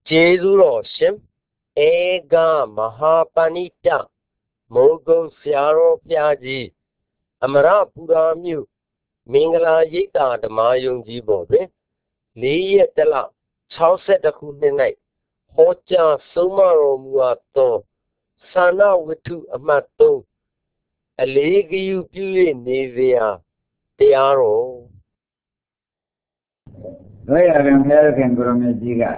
Jesuro Shim Ega Mahapanita Mogo Siaro Piaji Amara Puramu Mingala Yita the Mayung Jibobe Lee Tela Chauset the Kudinite Hocha Sumaro Muato Sana Witu Amato A Legi you Nevia Tiaro American Gromejiga.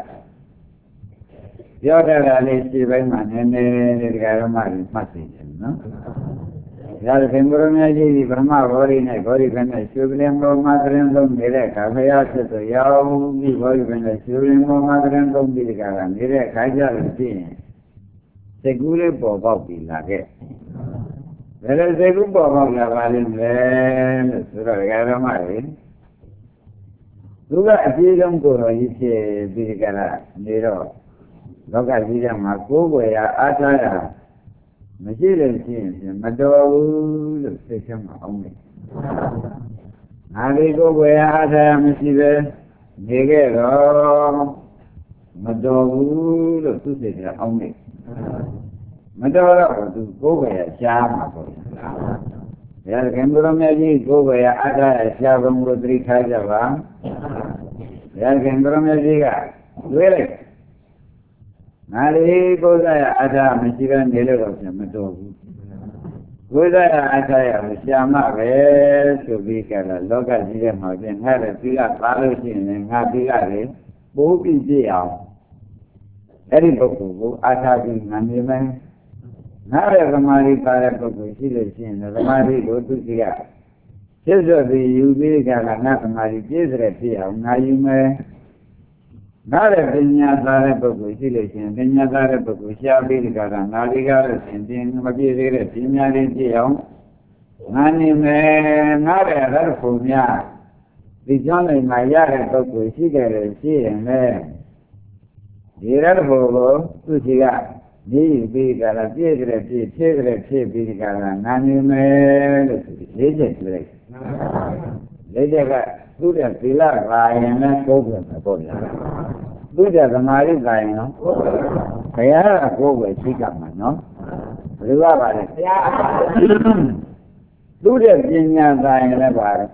Your Alice Bayman and the Garamari Mati, no? Yalkan Gromeji, Brahma, Gorina, Goriban, a Subliam, Madrendum, Direka, Hayasa, Yawi, Goriban, a Subliam, Madrendum, Direka, and Direk, Hajar, Segure Bobi Lage. There is a group of Lavalin, Garamari. Luga Azilum Guru, you say, Birigara, Nero. Loga Zira Makuba, Atara, Material Sins, Mado, Station only. Narigo, where Atara Messive, Negero, Mado, Station only. Madora, to go where Shama. There can go magic, go where Atara, Shabam, Rodri Kajava. There can go magic, really. Nari Goda Ada Michigan Delegates Matogu. Goda Ada Shama to be a local Jim and had a Pila Palatin and Happy Bobi Jia. Eddie Boku, Ataki Naniman. Nara Ramari Parapoku, Silesian, Ramari go to Sia. Children, you be a Nakamari Jezra, Nayume. Nare Pinya Zare Boku, Silesian, Pinya Zare Boku, Shabi Garan, Narigar, Sindin, Mabiri, Pinya Rizio, Nani me Nare Rarfumia, the John in my yard Boku, Sigare, she and there. The Rarfo, Tusiga, the big Garazir, Tigre, Bigara, Nani me, Legit. Legit. Sudah pilar lainnya kau berapa? Sudah kemarin lainnya, saya aku bersikap mana? Dua kali. Sudah jenis lainnya baru.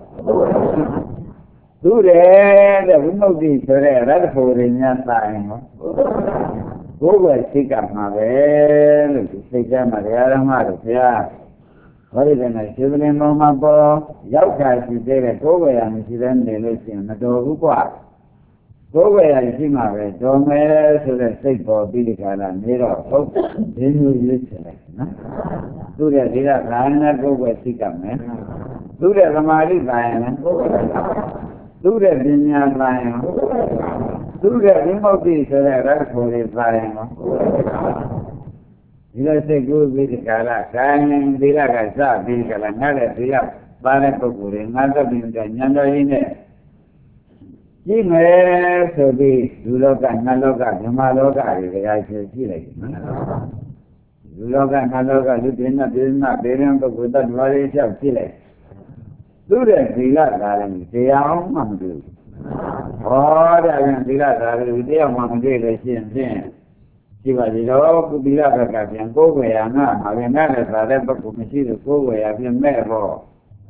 Sudah dah mungkin sudah ada foreinya lainnya. Kau bersikap mana? Sikap mana? Mana ya? What is an children of my boy? Yauka, she did a go away and she then they listen the door who got. Go away and see my red dome, so the state for Bilican and Nero, folks, then you listen. Do the Dilla Rana go where she come, eh? Do the Ramari Lion, do the Vineyard Lion, do the Rimoti, so that right for his lion. Ila se guru bi kala kan dila ka sa bi kala ngale dila bane pukure ngada bi nyanda ine ji me so bi duloka ngaloka dhamaloka ri ga che ji lai duloka ngaloka lu dinna beran pukure da dware chau ji lai du de dila la le tayao ma mdu ho da yan dila la le tayao ma mdu le shin shin She was all be like a guardian, go away, and now, I mean, that is a leper who can see the go away, I've been there for.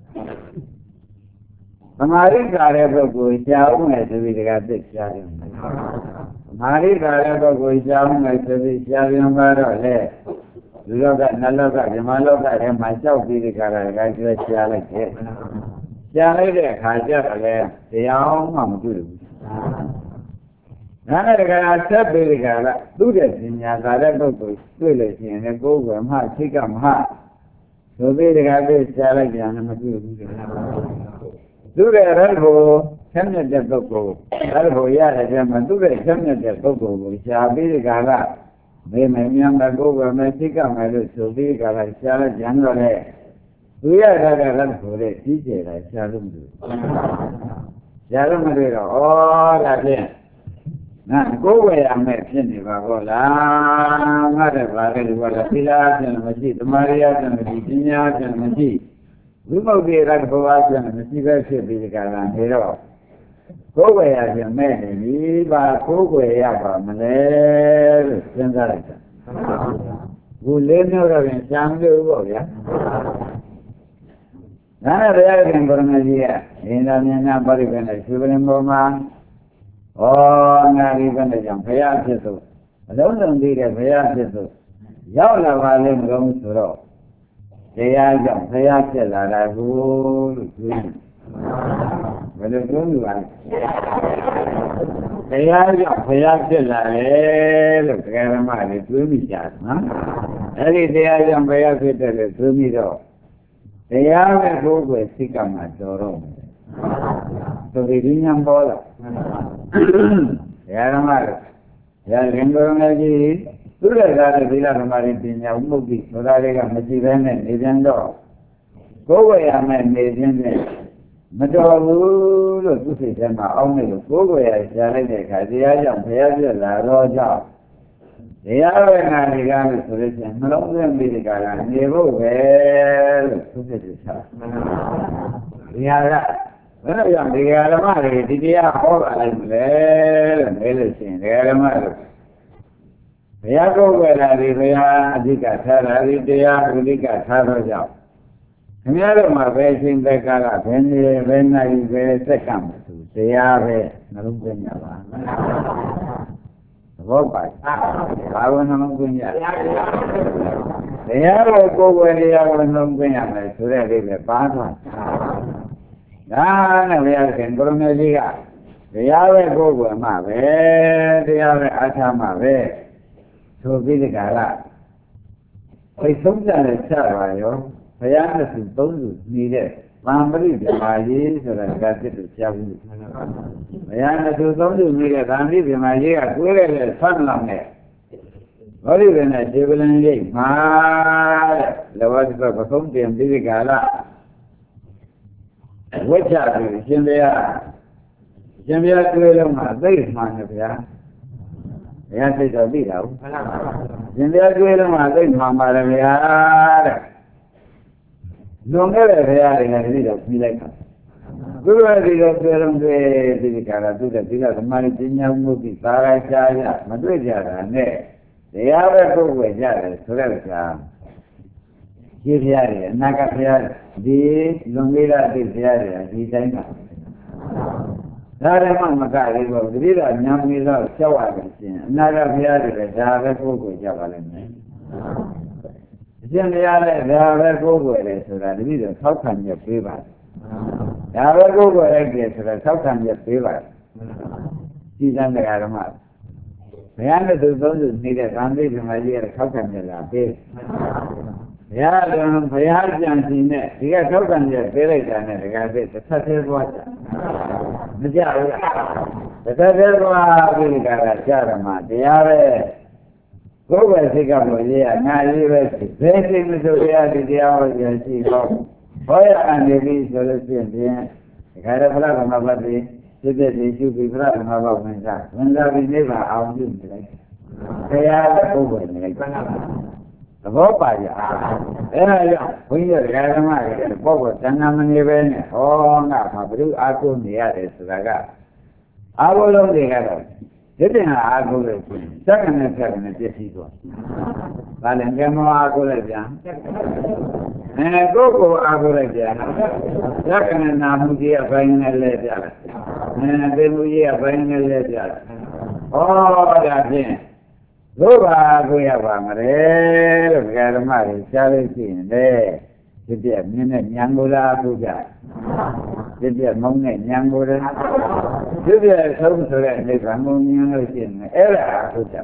Amari Garebo goes down as we got this shadow. Mari Garebo goes down as we shadow left. Look at Naloka, Maloka, and myself, be the Garage, like it. Shall I the young Mamdu? None of the guys said, Billy Gala, do this in Yazarebo, Swillis, and go over and hot, kick them hot. So Billy got this challenge and Madu. Do the Relvo, Semna de Boko, Relvo Yara, do the Semna de Boko, which are Billy Gala. They may remember go over Mexico, so Billy Gala challenge generally. We are at a run for it, DJ, like Shalom. Shalom, all again. Now, go away, I met Cindy Vagola, Mother Pila, and Machi, the Maria, and the Virginia, and Machi. We will be like Boaz and the Siva Ship, the Galan Hero. ကိုယ်ွယ်ရခြင်းမဲ့နေပြီပါကိုယ်ွယ်ရပါမလဲလို့စဉ်းစားလိုက်တာခုလေးမျိုးတော့ပြန်ရှားမလို့ပေါ့ဗျာဒါနဲ့ဘုရားရှင်ကိုရမကြီးကအင်းသာမြင်နာပါဠိပဲနဲ့ရှင်ဘုရင်ပေါ်မှာဩငါဒီဘယ်နဲ့ကြောင့်ဘုရားဖြစ်ဆိုအလုံးစုံသိတဲ့ဘုရားဖြစ်ဆိုရောက်လာပါလိမ့်မလို့ဆိုတော့တရားကြောင့်ဘုရားဖြစ်လာတာကိုလို့ပြောတယ်ဘယ်လိုပြောလို့လဲတရားကြောင့်ဘုရားဖြစ်လာတယ်လို့တရားဓမ္မတွေတွေးမိကြတယ်နော်အဲ့ဒီတရားကြောင့်ဘုရားဖြစ်တယ်လို့တွေးမိတော့တရားပဲကိုယ်ကိုယ်စိတ်ကမှတော်တော့မယ်သူဒီဉာဏ်ပေါ်လာတရားဓမ္မတွေရာဇင်ကိုယ်ငယ်ကြီးသူ့ရဲ့ကားတဲ့သီလဓမ္မတွေပညာဥမှုတိဆိုတာတွေကမရှိဘဲနဲ့နေပြန်တော့ကိုယ်ဝယ်ရမယ်နေခြင်းနဲ့မတော်ဘူးလို့သူစိတ်ထဲမှာအောင်းနေလို့ကိုယ်ဝယ်ရရှားလိုက်တဲ့အခါတရားကြောင့်ဘုရားပြလာတော့ကြောင့်တရားဝေငါတွေကလို့ဆိုလို့ရှိရင်နှလုံးသွင်းပြီးဒီကနေဖို့ပဲလို့သူစိတ်တွေရှာဒီဟာကဘယ်လိုကြောင့်ဒီဓမ္မတွေဒီတရားဟောပါလိမ့်မလဲလို့နေလို့ရှိရင်ဒီဓမ္မတွေဘုရားကိုယ်ွယ်လာဒီဘုရားအဓိကထားတာဒီတရားအဓိကထားတော့ကြောင့်ခင်ဗျားတို့မှာပဲရှင်သက်ကဘယ်နေဘယ်နိုင်ပဲစက်ကမှသူတရားပဲနှလုံးသွင်းကြပါသဘောပါဘာလို့နှလုံးသွင်းရတရားကိုကိုယ်ွယ်တရားကိုနှလုံးသွင်းရမယ်ဆိုတဲ့အိဗယ်ပါသွားဒါနဲ့ဘုရားရှင်ကိုရမေကြီးကတရားပဲကိုယ်ွယ်မှပဲတရားပဲအားထားမှပဲဆိုပြီးဒီကလာဘယ်ဆုံးကြလဲချပါရောဘုရားနဲ့သူသုံးစုနေတဲ့ဗာမရိဓမ္မာကြီးဆိုတာကစစ်လို့ကြားဘူးဘုရားနဲ့သူသုံးစုနေတဲ့ဗာမရိဓမ္မာကြီးကကိုယ်ရဲ့ဆွမ်းလောင်တဲ့ဘောဓိပင်နဲ့ခြေပလင်ရိပ်မှာတဲ့လောဘသပကုံးတင်ပြီးဒီကလာဝိချပြီးရှင်ဘုရားတွေ့လုံးမှာသိမှန်တယ်ဗျာဘုရားသိတော့သိတာဟုတ်ရှင်ဘုရားတွေ့လုံးမှာသိမှန်ပါတယ်ဗျာတဲ့လွန်ခဲ့တဲ့ဘုရားတွေကတည်းကပြီးလိုက်တာသူတို့ကဒီလိုတွေ့လုံးတွေ့ဒီကလာသူတဲ့ဒီကဓမ္မကြီးပညာမှုပြီးသာရရှားရမတွေ့ကြတာနဲ့တရားပဲကိုယ်ွယ်ကြတယ်ဆိုတဲ့အခါရှိဘုရားတွေအနာဂတ်ဘုရားဒီလွန်ခဲ့တဲ့ဘုရားတွေဒီတိုင်းကဒါရမမကလေးပေါ့တတိယညံမီတော့ကြောက်ရတယ်ရှင်အနာဂတ်ဘုရားတွေလည်းဒါပဲကိုယ်ကိုကြပါလိမ့်မယ်အရှင်ဘုရားလည်းဒါပဲကိုယ်ကိုလေဆိုတာတတိယထောက်ခံရပေးပါဒါပဲကိုယ်ကိုလိုက်တယ်ဆိုတာထောက်ခံရပေးပါဒီသံဃာဓမ္မဘုရားနဲ့သူသုံးစုနေတဲ့ဗန္တိဓမ္မကြီးကထောက်ခံရလာပေးဘုရားတော်ဘုရားကြံစီနဲ့ဒီကထောက်ခံရပေးလိုက်တာနဲ့တကယ်ပဲတစ်ဆက်သေးသွားကြမကြဘူးတစ်ဆက်သေးသွားပြီးကြတာကြားရမှာတရားပဲကိုယ်ပဲစိတ်ကလို့ရေးရငါရေးပဲဘယ်စိတ်မဆိုရဒီတရားဟောကြရှိတော့ဟောရအနေပြီးဆိုလို့ရှိရင်ဒီခါရဖလားကမပတ်ပြီးစစ်တဲ့ဒီကျူပြီးဖလားကမပတ်ဝင်စားပြီးနိဗ္ဗာန်အောင်ပြုနေလိုက်တရားကိုယ်ပဲနေလိုက်သဘောပါရအဲ့ဒါကြောင့်ဘုန်းကြီးတို့ဓမ္မတွေပေါ့ပေါ့တဏ္ဍာမနေပဲနဲ့ဟောငါမှာဘုရားအားကိုးနေရတယ်ဆိုတာကအားကိုးလုံးတွေကတော့ဒီတင်ဟာအားကိုးလို့ရှိရင်စက္ကနဲ့စက္ကနဲ့ပြည့်စည်သွား။ဒါလည်းငယ်မအားကိုးလိုက်ပြန်။ကိုယ်ကိုအားကိုးလိုက်ပြန်။စက္ကနဲ့နာမှုကြီးအပိုင်းနဲ့လဲပြလိုက်။သေမှုကြီးအပိုင်းနဲ့လဲပြလိုက်။ဩဒါဖြင့်တို့ပါကိုရပါမလဲလို့ဓမ္မတွေရှားလို့ရှိရင်လေဒီပြမြင်းနဲ့ညံကိုလားအခုကြဒီပြမုံနဲ့ညံကိုလားဒီပြဆုံးဆိုတဲ့အိဗံမုံညံလို့ရှိရင်အဲ့ဒါအခုကြ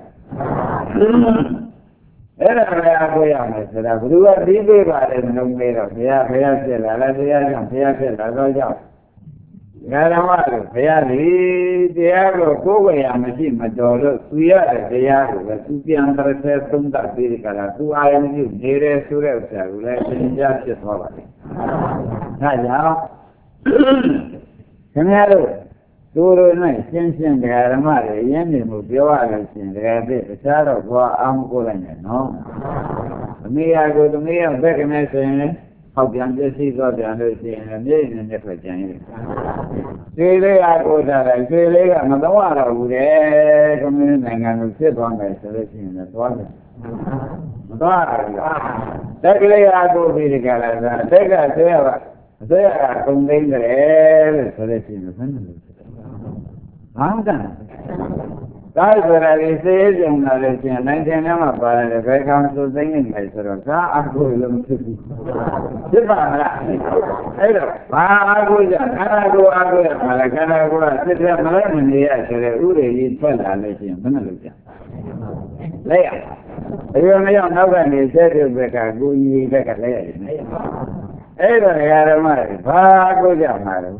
အဲ့ဒါပဲအခုရမယ်ဆိုတာဘယ်သူကပြီးပေးပါလဲမလုံးမေးတော့ဘုရားဖြစ်လာလားတရားကြောင့်ဘုရားဖြစ်လာတော့ကြောင့်ဓမ္မတို့ဘုရားဒီတရားကိုကိုယ်ဝေရမရှိမတော်လို့သူရတဲ့တရားကိုပဲသူပြန်တစ်ဆယ်သုံးသပ်ပြီးကြတာသူအာရုံပြုနေတယ်ဆိုတဲ့ဥစ္စာကိုလည်းသင်ကြားဖြစ်သွားပါလိမ့်။ဒါကြောင့်ခင်ဗျားတို့သူတို့နဲ့ရှင်းဓမ္မတွေရင်းနေမှုပြောရလို့ရှိရင်တကယ်ဖြစ်တခြားတော့ဘာအာမကိုလိုက်နဲ့နော်။သမီးရကိုသမီးရဘက်ကနေဆိုရင်ဟ họcပြန်ပြည့်စုံပြန်လို့ရှိရင်မြေနေနဲ့ထွက်ကြရင်ကျွေးလေးအားကိုထားတယ်ကျွေးလေးကမတော့ရတော့ဘူးတဲ့ကွန်မြူနစ်နိုင်ငံကိုဖြစ်သွားမယ်ဆိုလို့ရှိရင်လည်းသွားတယ်မသွားရဘူးတက်ကလေးအားကိုပြီးဒီကလာတာတက်ကဆွဲရပါဆွဲရတာကုန်သိမ်းတယ်လို့ဆိုလို့ရှိရင်ဘယ်နဲ့လဲဘာမှန်းကားဆိုတာဒီစေးကြုံလာလို့ရှိရင်နိုင်တယ်မှာပါတယ်ဘယ်ကောင်ဆိုသိနေတယ်ဆိုတော့ကားအကူလုံးဖြစ်ဘူးဖြစ်ပါမလားအဲ့တော့ဘာအကူကြခန္ဓာကိုယ်အကူရပါလားခန္ဓာကိုယ်ကစစ်တဲ့မလိုက်မနေရဆိုတဲ့ဥရေကြီးထွက်လာလို့ရှိရင်ဘယ်နဲ့လုပ်ကြလဲရအရွယ်မရောက်နောက်ကနေစက်တဲ့ဘက်ကကိုကြီးဘက်ကလဲရတယ်အဲ့တော့ဓမ္မတွေဘာအကူကြမှာလဲ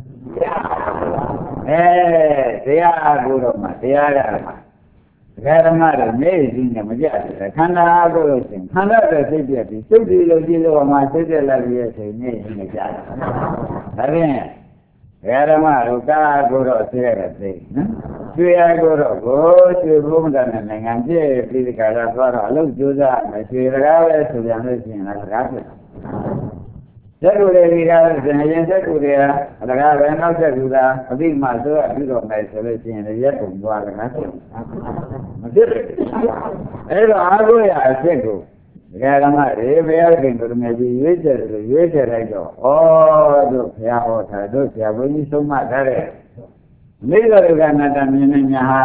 တရားအကူတော့မှတရားရမှာဓမ္မတွေနေစီနဲ့မကြတယ်ခန္ဓာအကူလို့ရှင်ခန္ဓာတဲ့စိတ်ပြည့်ပြီးသုတ်တီလို့ကြည့်လို့မှစိတ်ပြည့်လာပြီးရဲ့ဆိုနေနေကြတယ်ဒါဖြင့်ဓမ္မတို့ကာအကူတော့သိရတဲ့သိနော်ကျွေအကူတော့ကိုကျွေဘုံတန်တဲ့နိုင်ငံပြည့်ပြီးဒီကရသွားတော့အလုပ်ကြိုးစားမကျွေတကားပဲဆိုပြန်လို့ရှိရင်လည်းတကားဖြစ်ဇက်ကူတွေကဆိုရင်ဇက်ကူတွေကအလကားပဲနောက်ဇက်ကူကအတိမဆိုအပြီးတော့မယ်ဆိုလို့ရှိရင်ရက်ကုန်သွားတယ်ငါဆိုမဖြစ်ဘူးအဲ့တော့အားကိုရအဖြစ်ကိုဓမ္မတွေဘုရားခင်တို့မြတ်ကြီးရွေးချယ်တယ်ရွေးချယ်လိုက်တော့ဩတို့ဘုရားဟောတာတို့ဆရာဘုန်းကြီးဆုံးမထားတဲ့နိစ္စဒုက္ခအနတ္တမြင်နေညာဟာ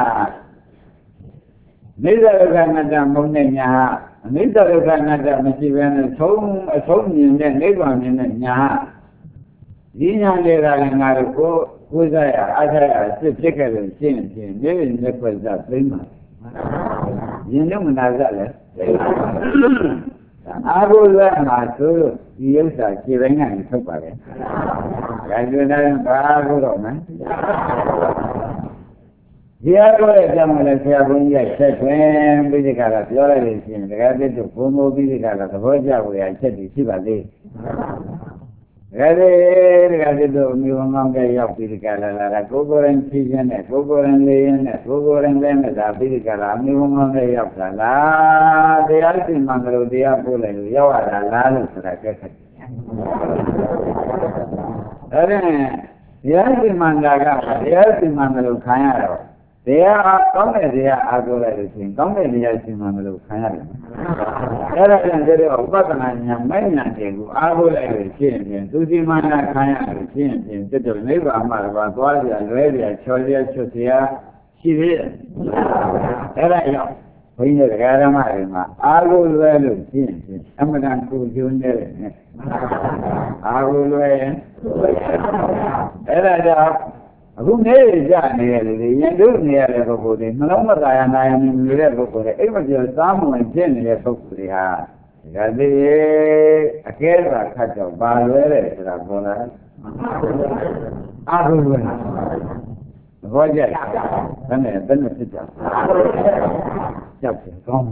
နိစ္စဒုက္ခအနတ္တမုန်းနေညာဟာအနိစ္စဒုက္ခအနတ္တမရှိဘဲနဲ့အဆုံးမြင်တဲ့နိဗ္ဗာန်မြင်တဲ့ညာဒီညာတွေကလည်းငါတို့ကိုယ်စားရအားထားရစစ်ဖြစ်ခဲ့လို့ရှင်းနေလက်ွက်စားသိမ်းပါရင်လုံးမနာကြလဲအာဟုလမှာဆိုလို့ဒီဥစ္စာခြေပိုင်းကနေထုတ်ပါပဲဒါကြွနေဘာလို့တော့မလဲဒီအားကိုလည်းကြောင်းလည်းဆရာဘုန်းကြီးကဆက်တွင်ပြီးဒီကလာပြောလိုက်လို့ရှိရင်တကယ်တည်းဘုံဘိုးပြီးဒီကလာသဘောကျဖို့ရချက်ပြီးရှိပါသေးတကယ်တည်းတို့မျိုးမောင်းကရောက်ပြီးဒီကလာလာကိုယ်ကိုယ်ရင်ဖြည့်ခြင်းနဲ့ကိုယ်ကိုယ်ရင်လေးရင်နဲ့ကိုယ်ကိုယ်ရင်လည်းနဲ့ဒါပြီးဒီကလာမျိုးမောင်းကရောက်တာလားတရားစီမံကြလို့တရားပို့လိုက်လို့ရောက်ရတာလားလို့ဆိုတာကြက်ခက်အဲ့ဒါတရားစီမံတာကတရားစီမံကြလို့ခံရတော့တရားကောင်းတဲ့တရားအားကိုးလိုက်လို့ရှိရင်ကောင်းတဲ့တရားစီမံလို့ခံရတယ်။အဲ့ဒါကြောင့်ဒီတော့ဥပဒနာဉာဏ်မဲ့ဉာဏ်တွေကိုအားကိုးလိုက်လို့ရှိရင်သူစီမံတာခံရလို့ရှိရင်တက်တော့နိဗ္ဗာန်မှာတော့သွားကြလွဲကြချော်ကြချွတ်စရာရှိသေးတယ်။အဲ့ဒါကြောင့်ဘုန်းကြီးတို့ဓမ္မတွေမှာအားကိုးလွဲလို့ရှိရင်အမှန်တန်ကိုကျုံနေတယ်နဲ့အားကိုးလွဲရင်အဲ့ဒါကြောင့်အခုနေကြနေရတယ်လေရင်တို့နေရတဲ့ပုဂ္ဂိုလ်တွေနှလုံးမသားရနာရနေတဲ့ပုဂ္ဂိုလ်တွေအိမ်မပြောသားမဝင်ဖြစ်နေတဲ့ပုဂ္ဂိုလ်တွေဟာဒါတည်းအကဲသာခတ်တော့ပါလွဲတယ်ဆိုတာပေါ်လာအာဟုလွဲဘောကြဘယ်နဲ့ဖြစ်ကြကြောက်တယ်ကောင်း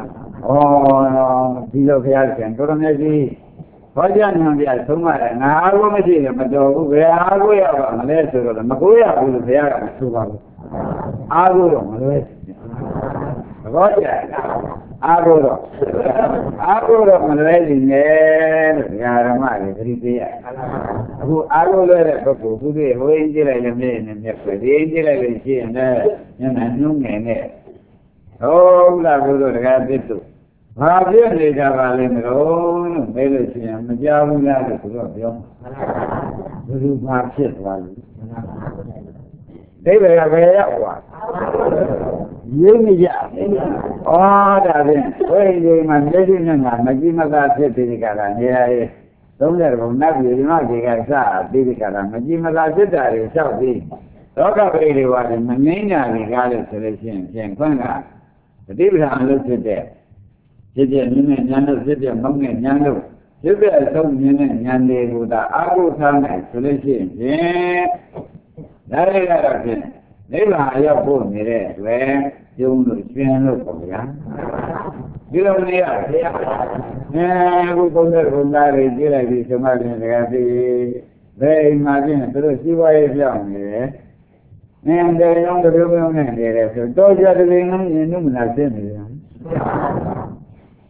ဩဒီလိုဘုရားရှင်တော်တော်များကြီးဘောကြဉာဏ်ပြဆုံးမတယ်ငါအားကိုမရှိရင်မတော်ဘူးဘယ်အားကိုရပါမလဲဆိုတော့မကိုရဘူးလို့ဘုရားကမဆိုပါဘူးအားကိုတော့မလွဲဘောကြအားကိုတော့မလွဲနေတယ်လို့ဓမ္မတွေသတိပေးရအခုအားကိုလွဲတဲ့ပုဂ္ဂိုလ်ခုတည်းဟိုအင်းကြည့်လိုက်လည်းမြင်နေမြက်ပဲဒီအင်းကြည့်လိုက်လို့ရှိရင်လည်းညနေနှုံးငယ်နဲ့ဟုတ်လားဘုရားတကားသစ်တို့ဘာပြည့်နေကြပါလဲမလို့မေးလို့ရှိရင်မကြောက်ဘူးလားလို့သူတို့ပြောဘယ်သူဘာဖြစ်သွားလဲဒိဗေကဘယ်ရောက်သွားရင်းနေကြဩဒါဖြင့်ဝိရိယမှာမျက်စိနဲ့ငါမကြည့်မသာဖြစ်ပြီးဒီကလာနေရရဲ့30ဘုံနတ်ပြည်မကြီးကစပြီးဒီကလာမကြည့်မသာဖြစ်တာတွေလျှောက်ပြီးလောကပရိဒီဝါတွေမငင်းညာတွေကားလို့ဆိုလို့ရှိရင်ဖြင့်ခွင့်ကပฏิပဒါအလုပ်ဖြစ်တဲ့ဖြစ်တဲ့မြင်တဲ့ဉာဏ်တို့ဖြစ်တဲ့မောင်းတဲ့ဉာဏ်တို့ဖြစ်တဲ့အဆုံးမြင်တဲ့ဉာဏ်တွေကိုသာအာဟုထားနိုင်ဆိုလို့ရှိရင်ဖြင့်ဒါတွေကတော့ဖြင့်နိဗ္ဗာန်ရောက်ဖို့နေတဲ့အတွက်ကျုံလို့ကျွင်းလို့ပေါ့ဗျာဒီလိုနေရအခုဘုန်းတော်ဘုရားတွေကြည့်လိုက်ပြီးသမထင်တရားသိဘယ်အိမ်မှာဖြင့်သူတို့စီးပွားရေးပြောင်းနေတယ်နင်းတယ်ရောင်းတယ်ပြောင်းနေတယ်ဆိုတော့ကြတဲ့ငန်းရင်နုမနာသိနေတယ်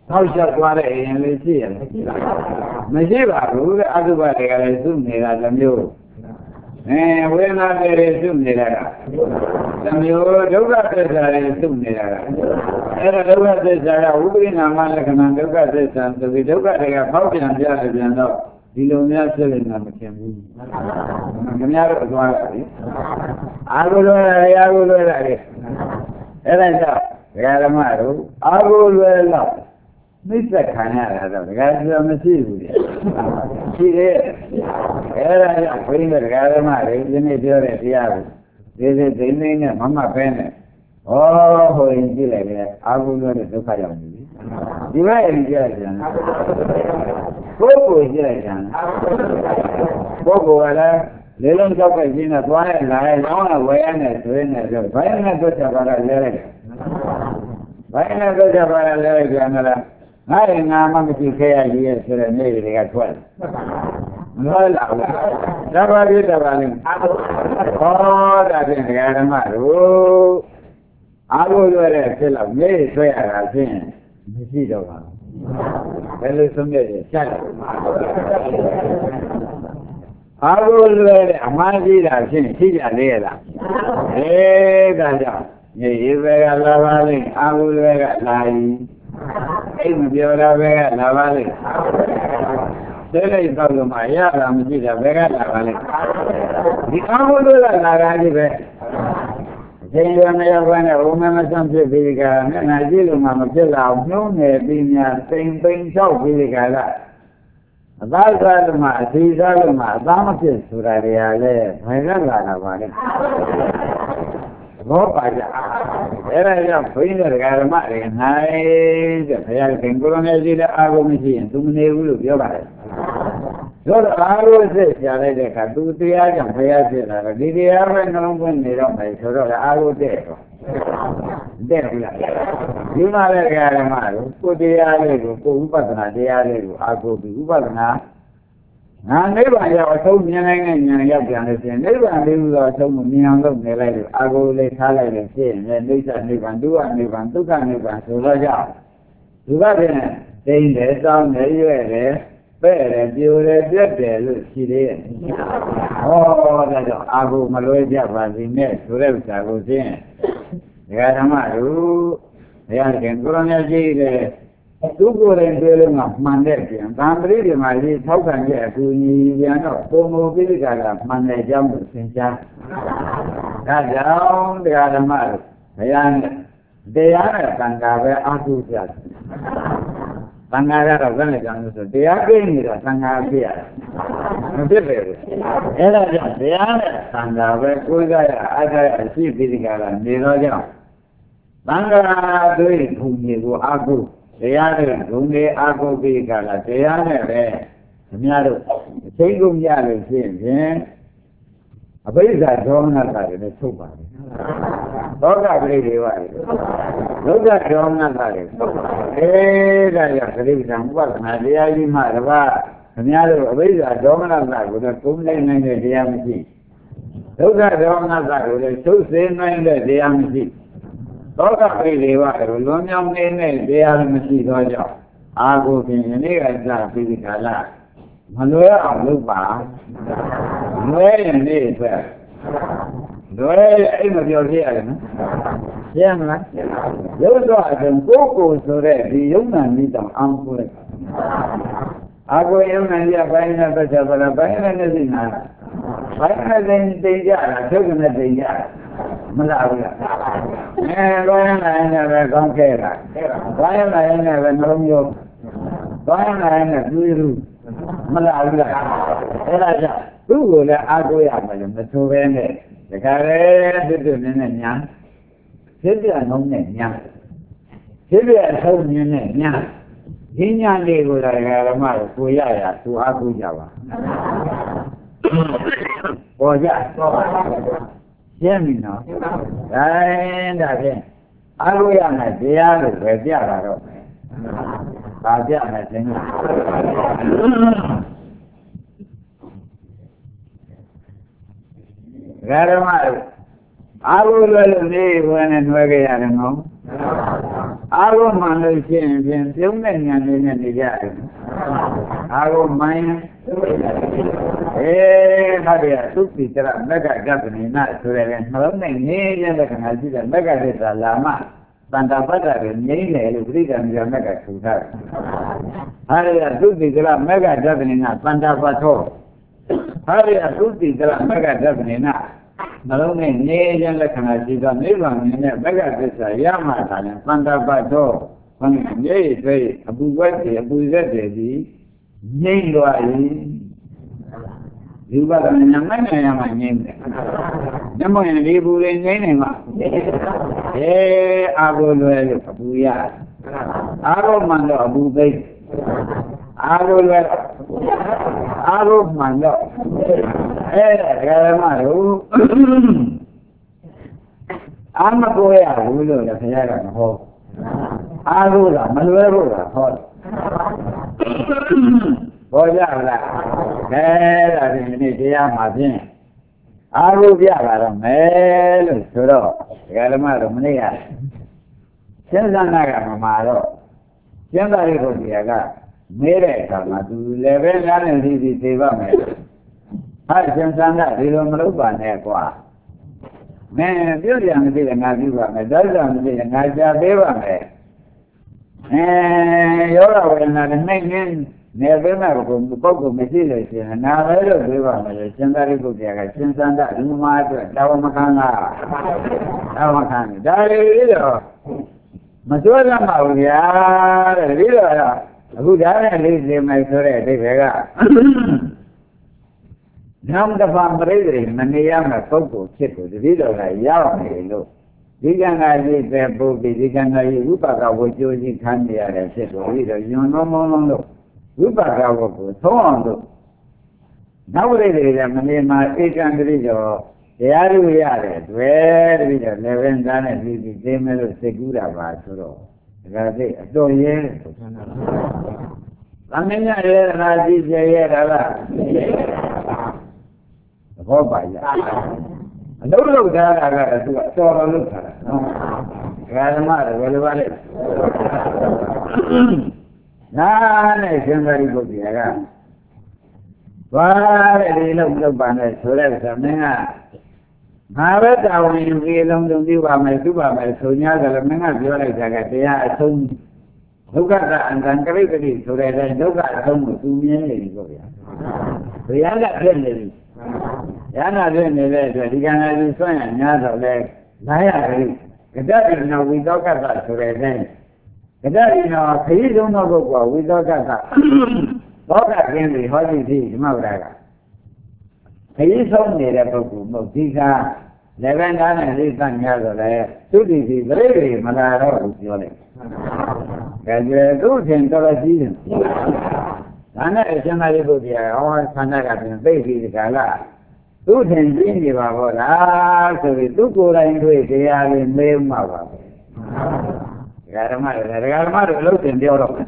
နောက်လျှောက်သွားတဲ့အိမ်လေးရှိရလားမရှိပါဘူးတဲ့အတုပတွေကလည်းသူ့နေတာတစ်မျိုးဝေဒနာတွေသူ့နေတာကတစ်မျိုးဒုက္ခသစ္စာတွေသူ့နေတာကအဲ့ဒါဒုက္ခသစ္စာကဝိပရိနာမလက္ခဏာဒုက္ခသစ္စာဆိုပြီးဒုက္ခတွေကဖောက်ပြန်ပြတယ်ပြန်တော့ဒီလိုများဖြစ်နေတာမခင်ဘူးခင်ဗျားတို့အသွားတာလေအာဟုလွယ်ရအာဟုလွယ်ရတယ်အဲ့ဒါကြောင့်ဒကာဓမ္မတို့အာဟုလွယ်တော့မိစ္ဆခံရတာတော့ဒကာကျမရှိဘူးလေရှိတယ်အဲ့ဒါကြောင့်ဘုန်းကြီးဒကာဓမ္မတွေဒီနေ့ပြောတဲ့တရားကိုဒီစိတ်သိနေနဲ့မမပဲနဲ့ဟောဟိုရင်ကြည့်လိုက်လေအာဟုလွယ်တဲ့ဒုက္ခရောက်နေပြီဒီဘက်ရင်ကြည့်လိုက်ပြန်ပုဂ္ဂိုလ်ကြည့်လိုက်ပြန်ပုဂ္ဂိုလ်ကလည်းလေလုံးကြောက်ပဲရှင်းတော့သွားရလာရအောင်ဝယ်ရနဲ့သွေးနဲ့ဆိုဘယ်နဲ့တို့ချက်ပါလဲလဲလိုက်ဘယ်နဲ့တို့ချက်ပါလဲလဲလိုက်ပြန်လားငါရင်ငါမှမရှိခဲ့ရကြီးရဲ့ဆိုတဲ့နေ့တွေကထွက်မလို့လာဘူးသဘာဝတဘာလေးဟောတာဖြင့်ဒကာဓမ္မတို့အားလို့ရတဲ့ဖြစ်တော့နေဆွဲရတာဖြင့်မရှိတော့ပါဘူးဘယ်လိုဆုံးဖြတ်ရဆက်တယ်အားလို့ရတဲ့အမှားကြီးတာဖြင့်ရှိကြလေရလားဒါကြောင့်နေရေပဲကလာပါလိမ့်အားလို့ရကလာရင်အိမ်မပြောတာပဲကလာပါလိမ့်တဲလိုက်တော့လို့မှရတာမရှိတာဘယ်ကလာပါလိမ့်ဒီအားလို့ရကလာတာကြီးပဲအချိန်ရနေရပါနဲ့ဘုံမမဆန်းဖြစ်ပြီးကမျက်နှာကြည့်လို့မှမဖြစ်လာအောင်နှုံးနေပြီးများတိမ်ပိန်လျှောက်ပြီးကလာအသားစားလို့မှအသီးစားလို့မှအသားမဖြစ်ဆိုတာတွေကလည်းဘယ်ကလာတာပါလဲဘောပါကြအဲ့ဒါကြောင့်ဘုန်းကြီးတွေကဓမ္မတွေနိုင်တဲ့ဘုရားခင်ကိုရမေကြီးလည်းအာရုံမရှိရင်သူမနေဘူးလို့ပြောပါတယ်ဆိုတော့အာရုံစစ်ရှာလိုက်တဲ့အခါသူတရားကြောင့်ဘုရားဖြစ်လာတော့ဒီတရားပဲနှလုံးသွင်းနေတော့မယ်ဆိုတော့အာရုံတဲ့တော့တဲ့ဘူးလားဒီမှာလည်းဓမ္မတို့ကိုတရားလေးကိုကိုဥပဒနာတရားလေးကိုအာကိုပြီးဥပဒနာငါနိဗ္ဗာန်ရောက်အဆုံးမြင်နိုင်တဲ့ဉာဏ်ရောက်ပြန်လို့ရှိရင်နိဗ္ဗာန်လေးဟူသောအဆုံးကိုမြင်အောင်လုပ်နေလိုက်လို့အာကိုလေးထားလိုက်လို့ဖြစ်ရင်လည်းနိစ္စနိဗ္ဗာန်ဒုက္ခနိဗ္ဗာန်ဒုက္ခနိဗ္ဗာန်ဆိုတော့ကြောင့်ဒုက္ခဖြင့်တိမ့်တယ်တောင်းတယ်ရွဲ့တယ်ပဲ့တယ်ပြိုတယ်ပြက်တယ်လို့ရှိသေးရဲ့ဟောဒါကြောင့်အာကိုမလွဲကြပါစေနဲ့ဆိုတဲ့ဥစ္စာကိုသိရင်ဒကာဓမ္မတို့ဘုရားခင်ကိုရမကြီးတဲ့သူကိုယ်တိုင်တွေ့လို့မှန်တဲ့ပြန်သံပရိဒီမှာကြီးထောက်ခံတဲ့အကူအညီပြန်တော့ပုံမူပိဋကကမှန်တဲ့အကြောင်းကိုသင်ကြားဒါကြောင့်တရားဓမ္မတို့ဘုရားနဲ့တရားနဲ့သံဃာပဲအာထုကြတယ်သံဃာကတော့ဘယ်နဲ့ကြောင်းလို့ဆိုတရားကိန်းနေတာသံဃာပြရတယ်မဖြစ်ပဲဘူးအဲ့ဒါကြောင့်တရားနဲ့သံဃာပဲကိုယ်ကရအားကြအရှိပိဋကကနေတော့ကြောင့်သံဃာတို့ဘုံကြီးကိုအာထုတရားနဲ့ဂုဏ်တွေအာကိုပြီးကြလားတရားနဲ့ပဲခင်ဗျားတို့အသိကုန်ရလို့ရှိရင်အဘိဓါဒေါမနတာတွေနဲ့ထုတ်ပါတယ်သောကပရိဒေဝတွေဒုက္ခဒေါမနတာတွေထုတ်ပါတယ်ဒါကြောင့်သတိပဋ္ဌာန်ဥပဒနာတရားကြီးမှတပါးခင်ဗျားတို့အဘိဓါဒေါမနတာကိုတော့သုံးနိုင်တဲ့တရားမရှိဒုက္ခဒေါမနတာကိုလည်းသုစေနိုင်တဲ့တရားမရှိသောကပိလေဝတို့လွန်မြောက်နေတဲ့တရားမရှိသောကြောင့်အာကိုဖြင့်ယနေ့ကစပြီးဒီကာလမလွဲအောင်လုပ်ပါလွဲရင်နေ့အတွက်လွဲအိမ်မပြောပြရတယ်နော်ရှင်းမလားရုပ်တော့အရင်ကိုယ်ကိုဆိုတဲ့ဒီယုံနာမိတောင်အောင်ကိုလိုက်အာကိုယုံနာရပိုင်းနဲ့ပတ်သက်ပါလားပိုင်းနဲ့နေစိနာပိုင်းနဲ့တင်ကြတာထုတ်ကနေတင်ကြမလားဘူးလားဘာရနိုင်နဲ့ပဲကောင်းခဲ့တာဘာရနိုင်နဲ့ပဲနှလုံးရောဘာရနိုင်နဲ့တွေးလို့မလားဘူးလားအဲ့ဒါကြောင့်သူ့ကိုလည်းအားကိုးရမယ်လို့မဆိုဘဲနဲ့ဒါကြလေဖြစ်နေညာဖြစ်ပြနှုံးနဲ့ညာဖြစ်ပြအဆုံးမြင်နဲ့ညာဒီညာလေးကိုလည်းဓမ္မကိုရရသူအားကိုးကြပါပေါ်ကြရှင်းပြီနော်ဒါဖြင့်အားလို့ရမယ်တရားလို့ပဲပြတာတော့ပါပြမယ်သင်္ဃာဓမ္မ Aro ne when and where I don't know. Aro man is in filming and in the garden. Aro mine. Eh, Maria, tutti tra mega gabbani, nato e non è niente che mi dice mega che la ma. Tanta pata che niente le briga mi mega sudare. Maria, tutti tra mega gabbani, tanta pato. Maria, tutti tra mega gabbani, non è niente che mi dice mega che sa yamata, tanta pato. Quando niente sei abugati, abusate di niente ai. Juga dengan yang mana yang mana? Namun yang ribu ini mah. Aku luar Abuya. Aku mando Abu Baik. Aku luar. Aku mando. Kalau malu. Anak gue aku luar saya kan ho. Aku lah malu lah ho. Boyala, la definitiva más bien. Arrubiaba los melos, solo, regalo manera. Siempre anda mamado. Siempre digo que acá, mire, calma, tú le ves la necesidad, ay, siempre anda, digo, me lo van a cuá. Me dio ya me piden a viva, me da ya me piden a ya viva, yo la voy a andar en medio. Never con poco me dice, nada de lo que va, me decían que haga, sin andar, no más, estaba macana, dale video. Me suena la magia, el video, la dice, me suele, te pega. No me fan breve, me llama poco, chico, de video, la llave, lo. Digan ahí, porque digan ahí, para que yo y cambiar ese video, yo no. Upakago, Tondo. Nowadays, I mean, my 800 or the Aruya, where we have never done it, we became a Segura Vasoro. So, yes. I mean, I had this year, the whole by I don't look that I saw a look at it. Grandmother, what about it? Nah, somebody go there. Why, they look the banner, so that's something. How about you feel on the view of my super, my Sonia, the Lamena, you like that, soon. Look at that and then so that I look at home 2 million. We are not friendly. Yana doing it, he can have his son and another leg. Naya, that is no, we talk about so that that you know, please don't go, we don't have that. What I can be, what is this, Mauraga? Please only the book, Tika, Levan and this and the other, to the very Malaro, and you do think of a season. And I somebody go there, all Sanaga and baby the Gala. 2 things in the Baba, so we took go into it, they are in May Mava. Regalmar, lo entendió.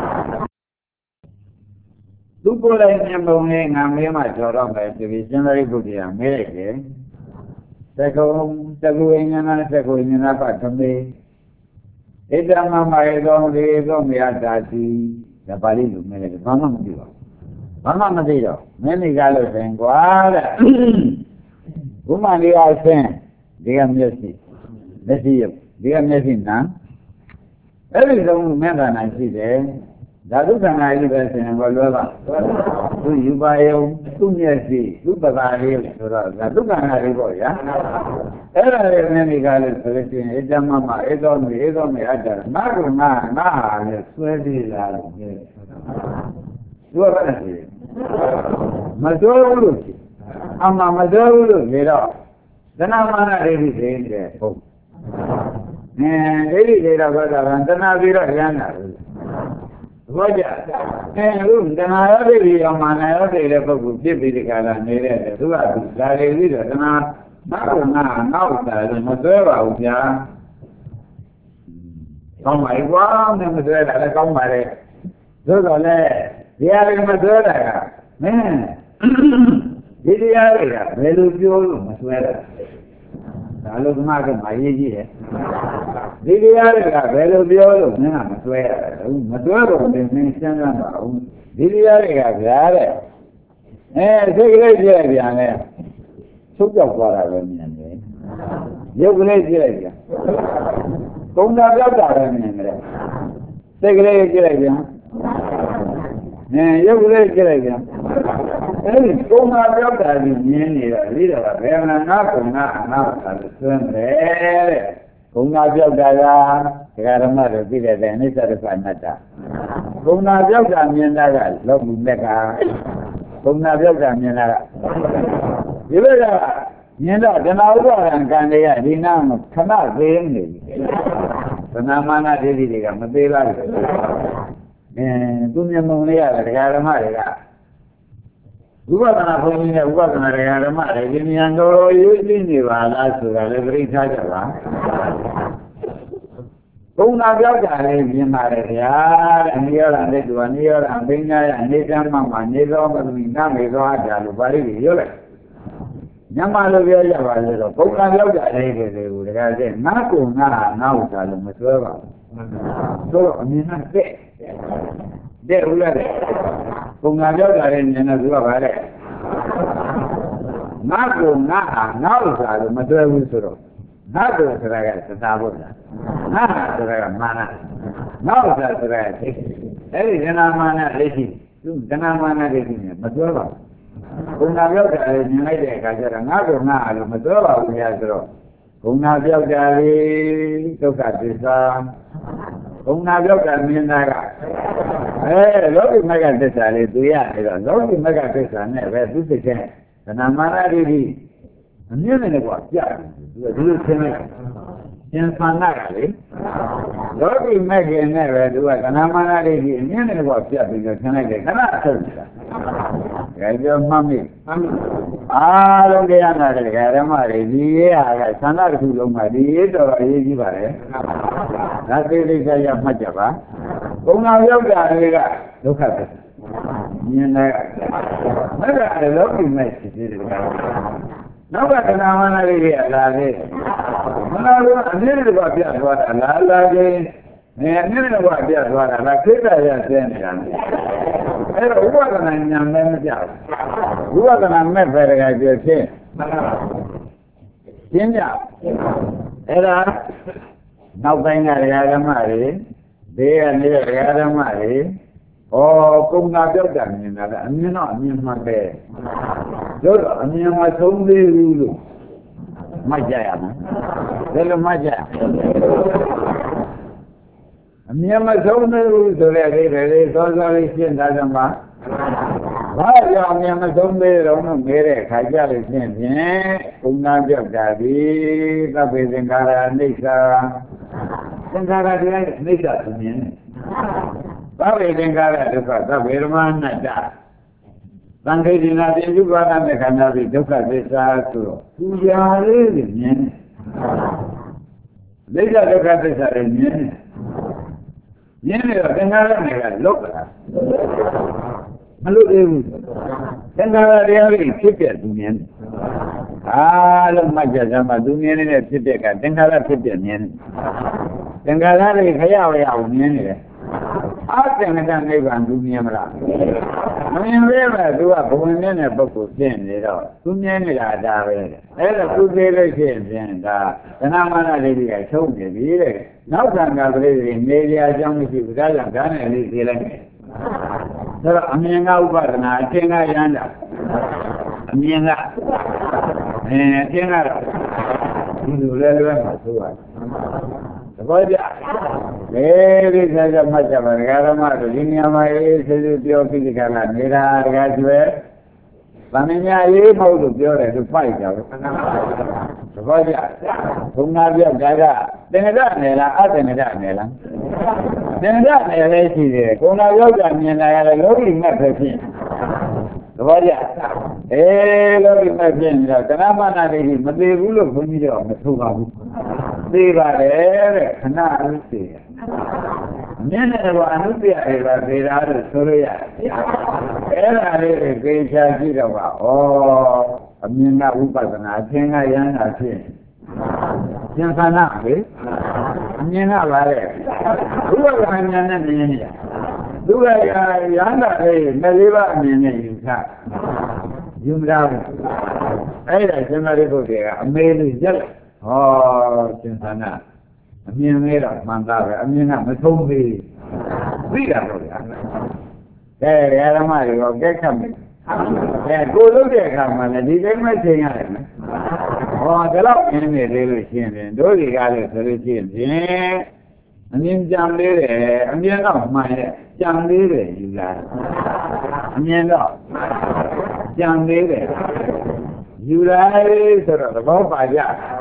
Tú por ahí me ponen a mí más llorando, te dicen la discusión, mire que se cuidan a parte de esta mamá es donde hasta así, la palillo, mire que vamos a decir, me diga lo tengo ahora. ¿Cómo diga usted? Dígame así, dígame así, ¿no? Every long man I see there, that is an idea in Valova. Do you buy a 2 years? Look at that look at Ariboya. Every many guys selecting a mamma, it's on me, other. Marguna, it's sweaty. You are ready. Mazuru, Amma Mazuru, get off. Then I'm ready to say there. Very later, then I'll be right. Roger, and then I'll be on my other book, give the car and the two others, that is it, and now, and Mazura, yeah. Come my one, and Mazura, come my Zola, the area Mazura, man. Did the area, very good, Mazura. ဒါလို့ဒီမှာကမရေးကြည့်တယ်ဒီတရားတွေကဘယ်လိုပြောလို့မင်းကမတွဲရဘူးမတွဲတော့ဘယ်နည်းစဉ်းစားမှာဘူးဒီတရားတွေကဗျာတဲ့စိတ်ကလေးကြည့်လိုက်ပြန်လဲချုပ်ပြောက်သွားတာပဲမြင်တယ်ရုပ်ကလေးကြည့်လိုက်ပြန်ကုံတာပြောက်တာပဲမြင်တယ်စိတ်ကလေးကြည့်လိုက်ပြန်ရုပ်ကလေးကြည့်လိုက်ပြန်အဲဒီကုံတာပြောက်တာကြီးမြင်နေတော့ဒီတော့ဘယ်မှာငါကုံတာအနာတာလို့ဆွမ်းတယ်တဲ့ကုံတာပြောက်တာကဒကာဓမ္မတို့သိတဲ့အိဋ္ဌဒုက္ခအနတ္တကုံတာပြောက်တာမြင်တာကလောကီမက်ကကုံတာပြောက်တာမြင်တာကဒီဘက်ကမြင်တော့တဏှာဥပါဒံကံတွေကဒီနာမှာခဏသေးနေပြီတဏှာမာနဒိဋ္ဌိတွေကမသေးလားသူမျက်မှောင်လေးရတယ်ဒကာဓမ္မတွေကဥပဒနာဘုန်းကြီးနဲ့ဥပဒနာဒကာဓမ္မတွေဒီဉာဏ်တော်ရေးသိနေပါလားဆိုတာလည်းပြိထားကြပါဘုံနာပြောက်တာလေးမြင်ပါတယ်ဗျာတဲ့နေရတာလက်တူကနေရတာအပင်ညာရအနေတမ်းမှနေသောမသမီနာမေသောအတာလို့ပါဠိကြီးပြောလိုက်ညမလိုပြောကြပါလေတော့ဘုံနာပြောက်တာလေးတွေကိုတကယ်ချင်းငါ့ကိုငါဥစ္စာလို့မဆွဲပါဘူးဆိုတော့အမြင်နဲ့တဲ့ဦးလားတဲ့ဘုံနာပြောက်တာလေးမြင်တော့သူကပါတဲ့ငါ့ကိုငါဥစ္စာလို့မဆွဲဘူးဆိုတော့ငါတို့ဆိုတာကသတာဘုရားငါဆိုတာကမာနငါဥစ္စာဆိုတာကသိအဲ့ဒီဒနာမာနလက်ရှိသူဒနာမာနလက်ရှိနဲ့မပြောပါဘူးဘုံနာပြောက်တာလေးမြင်လိုက်တဲ့အခါကျတော့ငါတို့ငါလို့မပြောပါဘူးများဆိုတော့ဘုံနာပြောက်တာလေးဒုက္ခသစ္စာဘုံနာပြောက်တာမြင်တာကလောကီမဂ္ဂသစ္စာလေးသူရပြီးတော့လောကီမဂ္ဂသစ္စာနဲ့ပဲသူသိတဲ့ဒနာမာနဒိဋ္ဌိအမြင်နဲ့ကွာပြတယ်သူကဒီလိုသင်လိုက်သင်္ခါနာကလေလောကီမဲ့ခင်နဲ့ပဲသူကကဏမာနတွေကြီးအမြင်နဲ့ကွာပြပြီးတော့သင်လိုက်တယ်ခဏအထုတ်နေတာဒါပြောမှတ်မိအားလုံးတရားနာတဲ့ဓမ္မတွေဒီရေးဟာကသန္တာတစ်ခုလုံးမှာဒီရေးတော်အရေးကြီးပါလေဒါသိသိကြရမှတ်ကြပါဘုံတော်ရောက်တာတွေကဒုက္ခပဲမြင်တယ်မကလည်းလောကီမဲ့ရှိသေးတယ်နောက်ကတဏှာမာနလေးတွေကလာသေးမနာလို့အနည်းတကွပြတ်သွားတာလာခြင်းအနည်းတကွပြတ်သွားတာလားခိတ္တရဆင်းနေတာအဲ့တော့ဥပဒနာညာမဲမကြောက်ဥပဒနာမဲ့ပဲတကယ်ပြောချင်းရှင်းကြအဲ့ဒါနောက်ပိုင်းကဓမ္မတွေဘေးကနေဓမ္မတွေကုံနာပြောက်တာမြင်တာကအမြင်တော့အမြင်မှပဲတို့အမြင်မှသုံးသေးဘူးလို့မှတ်ကြရမယ်ဒါလိုမှတ်ကြအမြင်မှသုံးသေးဘူးဆိုတဲ့အိဗယ်လေးစောစောလေးရှင်းတာကမှဘာကြောင့်အမြင်မှသုံးသေးတော့လို့မဲတဲ့ခါကြလို့ရှင်းဖြင့်ကုံနာပြောက်တာဒီသဗ္ဗေသင်္ခါရအိဋ္ဌာသင်္ခါရတရားအိဋ္ဌာသူမြင်တယ်သဗ္ဗေသင်္ခါရဒုက္ခသဗ္ဗေဓမ္မအနတ္တသံခေတိနာတိဥပါဒနဲ့ခန္ဓာပြီးဒုက္ခသစ္စာဆိုတော့ပူဇာလေးတွေမြင်တယ်ဒိဋ္ဌဒုက္ခသစ္စာတွေမြင်တယ်တော့သင်္ခါရတွေကလောကတာမလို့သေးဘူးသင်္ခါရတရားတွေဖြစ်ပြသူမြင်တယ်အားလုံးမှတ်ကြစမ်းပါသူမြင်နေတဲ့ဖြစ်ပြကသင်္ခါရဖြစ်ပြမြင်တယ်သင်္ခါရတွေခရဝရအောင်မြင်နေတယ်အသင်္ကတနိဗ္ဗာန်သူမြင်မလားမမြင်သေးပဲသူကဘဝင်နဲ့ပုဂ္ဂိုလ်ဖြစ်နေတော့သူမြင်နေတာဒါပဲအဲ့ဒါသူသေးလို့ရှိရင်ဒါသနာမနာလေးတွေကချုပ်နေပြီတဲ့နောက်ဆံကပရိသေနေကြအကြောင်းမရှိဘူးဒါကြောင့်ဒါနဲ့လေးသေးလိုက်တယ်ဆိုတော့အမြင်ကဥပဒနာအထင်ကရမ်းတာအမြင်ကအထင်ကတော့ဒီလိုလဲလွဲမှာဆိုရတယ်သဘောကျဒီစားကြမှတ်ကြပါဒကာဓမ္မတို့ဒီနေရာမှာအေးဆေးဆေးပြောပြီးဒီကလာနေတာဒကာကျွဲဗမင်းများရေးမဟုတ်လို့ပြောတယ်သူပိုက်ကြတယ်သဘောကျဘုံနာပြောဒါကသင်္ကတနယ်လားအသင်္ကတနယ်လားသင်္ကတနယ်လည်းရှိတယ်ဘုံနာပြောကြမြင်လာရတယ်လောကီမဲ့ပဲဖြစ်သဘောကျလောကီမဲ့ဖြစ်နေတော့ကဏ္ဍမနာတွေမသေးဘူးလို့ဘုန်းကြီးတော့မဆိုပါဘူးသေးပါတယ်တဲ့ခဏအနုသေမျက်နှာကအနုသေအေပါသေတာလို့ဆိုလို့ရတယ်အဲ့ဒါလေးကိုသိချာကြည့်တော့ပါအမြင်ကဥပဒနာအသင်္ကရဟန္တာဖြစ်ရှင်သနာလေအမြင်ကပါလေဘုရားကညာနဲ့မြင်နေတယ်သူကရဟန္တာလေးမဲ့လေးပါအမြင်နဲ့ယူထားယူမလားအဲ့ဒါရှင်မရိပုတ္တရာအမေလေးရက်လိုက်ဟောရှင်သနာအမြင်လေးတော့မှန်သားပဲအမြင်ကမဆုံးသေးသိတာတော့ဗျာကဲဓမ္မတွေတော့ကဲခတ်မယ်ကိုလုပ်တဲ့အခါမှာလည်းဒီတိုင်းမဲ့ချိန်ရတယ်နော်ဟောဒါတော့မြင်နေသေးလို့ရှင်းတယ်တို့တွေကလည်းဆိုလို့ရှိရင်အမြင်ကြံလေးတယ်အမြင်တော့မှန်ရဲ့ကြံလေးတယ်ယူလာအမြင်တော့ကြံလေးတယ်ယူလိုက်ဆိုတော့သဘောပါကြ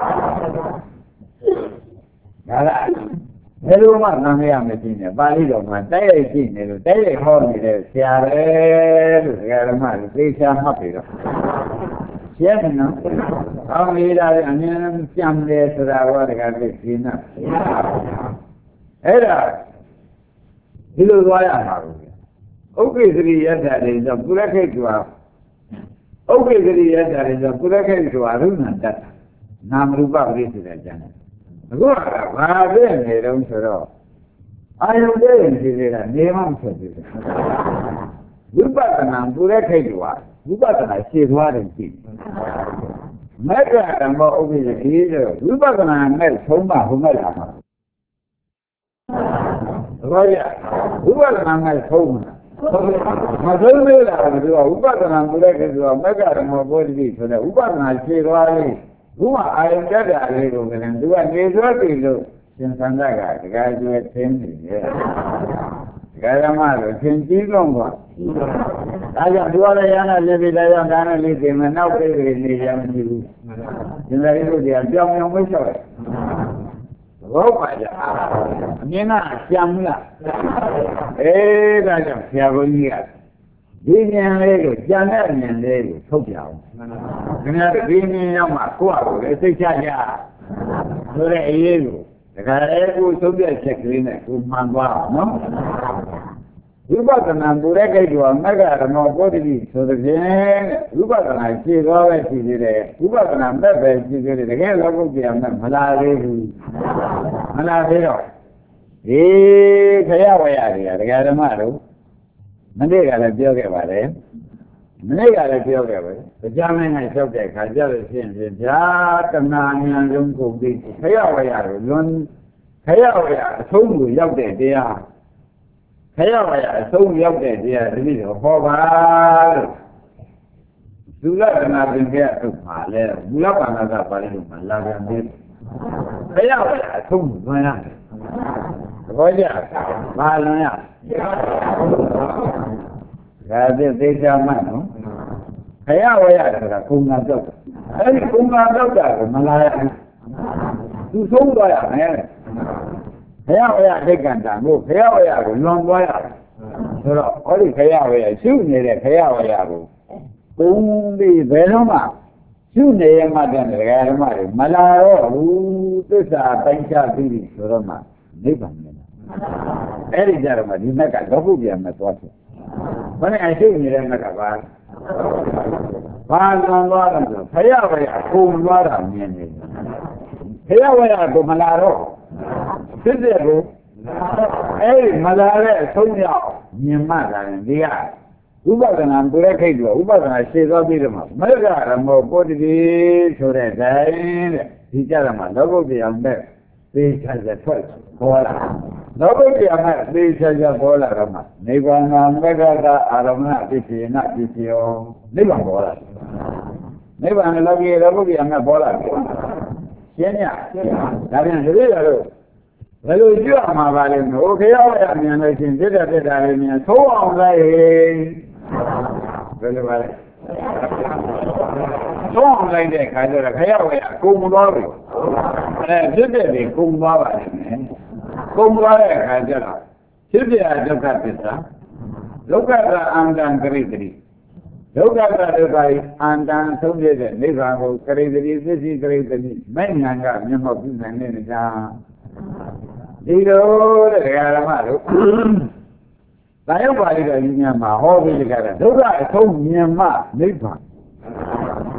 ဒါလားဘယ်လိုမှသံဃာမကြည့်နဲ့ပါဠိတော်မှာတိုက်ရိုက်ကြည့်နေလို့တိုက်ရိုက်ဟောနေတဲ့ဆရာပဲလို့ဒကာဓမ္မတွေသိချာမှတ်ပြီးတော့ရှင်းတယ်နော်။အောင်းလေးတာအမြင်ကြံတယ်ဆိုတာကဒကာသိရှင်းတာ။အဲ့ဒါဒီလိုသွားရမှာလို့ဥက္ကိသရိယတ္တတွေဆိုပုရခိတ်ကဥက္ကိသရိယတ္တတွေဆိုပုရခိတ်ဆိုတာရုဏတ္တနာမရူပပရိစ္ဆေဒကျမ်းအခုကဘာဖြစ်နေတုံးဆိုတော့အာယုန်တဲ့ရင်ဒီကနေမှမဖြစ်ဘူးဝိပဿနာပူတဲ့ခိတ်ကဝိပဿနာရှင်းသွားတယ်ကြည့်မက္ကဓမ္မဥပ္ပိသေဆိုဝိပဿနာနဲ့ဆုံးမဟုတ်မလားမှာဘာရဝိပဿနာနဲ့ဆုံးမမဆုံးသေးတာကဝိပဿနာပူတဲ့ခိတ်ကမက္ကဓမ္မဘောဓိဆိုတဲ့ဝိပဿနာရှင်းသွားတယ်ဘုရားအာယုန်တက်တာလေးကိုကလည်းသူကနေစွဲပြီလို့ရှင်သန္တာကဒကာကျွဲသင်းနေတယ်ဒကာဓမ္မတို့သင်ကြီးလုံးကဒါကြောင့်သူကလည်းရဟနာလေးပြီးလည်းဒါနဲ့လေးသင်မနောက်ပြေးပြေးနေရမရှိဘူးရှင်သာရိပုတ္တရာပြောင်းပြောင်းဝိဆောက်ဘောပါကြအမြင်ကကြံလားဒါကြောင့်ဆရာဘုန်းကြီးကဒီဉာဏ်လေးကိုကြံတဲ့ဉာဏ်လေးကိုထုတ်ပြအောင်ခင်ဗျားဒီဉာဏ်ရောက်မှကိုယ့်အကိုလည်းသိချကြဆိုတဲ့အရေးကိုဒါကြတဲ့ကိုသုံးပြချက်ကလေးနဲ့ကိုမှန်သွားအောင်နော်ဝိပဿနာပူတဲ့ကိစ္စကမက္ကဓမ္မပုဒ်တိဆိုတဲ့ဖြင့်ဝိပဿနာရှင်းသွားပဲရှိသေးတယ်ဝိပဿနာမဲ့ပဲရှိသေးတယ်တကယ်လောကုတ္တရာမဲ့မလာသေးဘူးမလာသေးတော့ဒီခရဝရတွေကဒကာဓမ္မတို့မနေ့ကလည်းပြောခဲ့ပါတယ်မနေ့ကလည်းပြောခဲ့ပါတယ်ကြားမင်းကလျှောက်တဲ့ခါကြလို့ရှိရင်ဗျာတဏှာဉာဏ်လုံးကုန်ပြီခရဝရတို့လွန်ခရဝရအဆုံးကိုရောက်တဲ့တရားခရဝရအဆုံးရောက်တဲ့တရားတတိတော့ဟောပါလို့သုလတနာပင်ကဥပ္ပါလဲမူလပါဏကပါဠိလိုမှာလာပြန်ပြီးခရဝရအဆုံးကိုလွန်ရတယ်သဘောကျဘာလွန်ရဒါသိချာမှတ်နော်ခရဝရဆိုတာကုံနာတော့အဲ့ဒီကုံနာတော့တာကိုမလာရသူဆုံးသွားရမယ်ခရဝရဒိဋ္ဌံတာကိုခရဝရကိုလွန်သွားရတယ်ဆိုတော့ဟောဒီခရဝရရှုနေတဲ့ခရဝရကိုကုံပြီးဘယ်တော့မှရှုနေရမှတဲ့ဒကာဓမ္မတွေမလာတော့ဘူးသစ္စာပိုင်းခြားပြီးဆိုတော့မှနိဗ္ဗာန်နဲ့အဲ့ဒီကြတော့မှဒီမက်ကလောကုပြန်မဲ့သွားတယ်ဘယ်နဲ့အရှိနေတဲ့မက်ကဘာလွန်သွားတယ်ဆိုခရဝရကုံသွားတာမြင်နေတယ်ခရဝရကိုမလာတော့ဖြစ်တဲ့ကိုအဲ့ဒီမလာတဲ့အဆုံးရောက်မြင်မှတာရင်ဒီကဥပဒနာပူရခိတ်ကဥပဒနာရှင်းသွားပြီးတော့မှမက္ကဓမ္မပုဒ်တိဆိုတဲ့တိုင်းတဲ့ဒီကြရမှာလောကုတ္တရာမဲ့သေချာချက်ထွက်ပေါ်လာလောကုတ္တရာမဲ့သေချာချက်ပေါ်လာတော့မှနိဗ္ဗာန်မက္ကတာအာရမဏပစ္စယေနပစ္စယောနိဗ္ဗာန်ပေါ်လာနိဗ္ဗာန်လောကီလောကုတ္တရာမဲ့ပေါ်လာတယ်ရှင်းညဒါပြန်တတိယတော့ဘယ်လိုကြည့်အောင်မှာပါလဲဟိုခေယောရမြင်လို့ရှင်ပြည့်တဲ့တာလေးမြင်သိုးအောင်လိုက်ဘယ်လိုပါလဲသိုးအောင်လိုက်တဲ့ခါကျတော့ခေယောရကုံသွားပြီပြည့်တဲ့တွေကုံသွားပါလိမ့်မယ်ကုံသွားတဲ့ခါကျတော့ဖြစ်ပြဒုက္ခပစ္စဒုက္ခကအန္တံကရိတ္တိဒုက္ခကဒုက္ခဤအန္တံဆုံးပြတဲ့နိဗ္ဗာန်ကိုကရိတ္တိသစ္စိကရိတ္တိမဲ့ဉာဏ်ကမျက်မှောက်ပြုနိုင်နေတာဒီလိုတဲ့ဓမ္မတို့တာယုတ်ပါဠိတော်ကြီးများမှာဟောပြီးကြတာဒုက္ခအဆုံးမြင်မှနိဗ္ဗာန်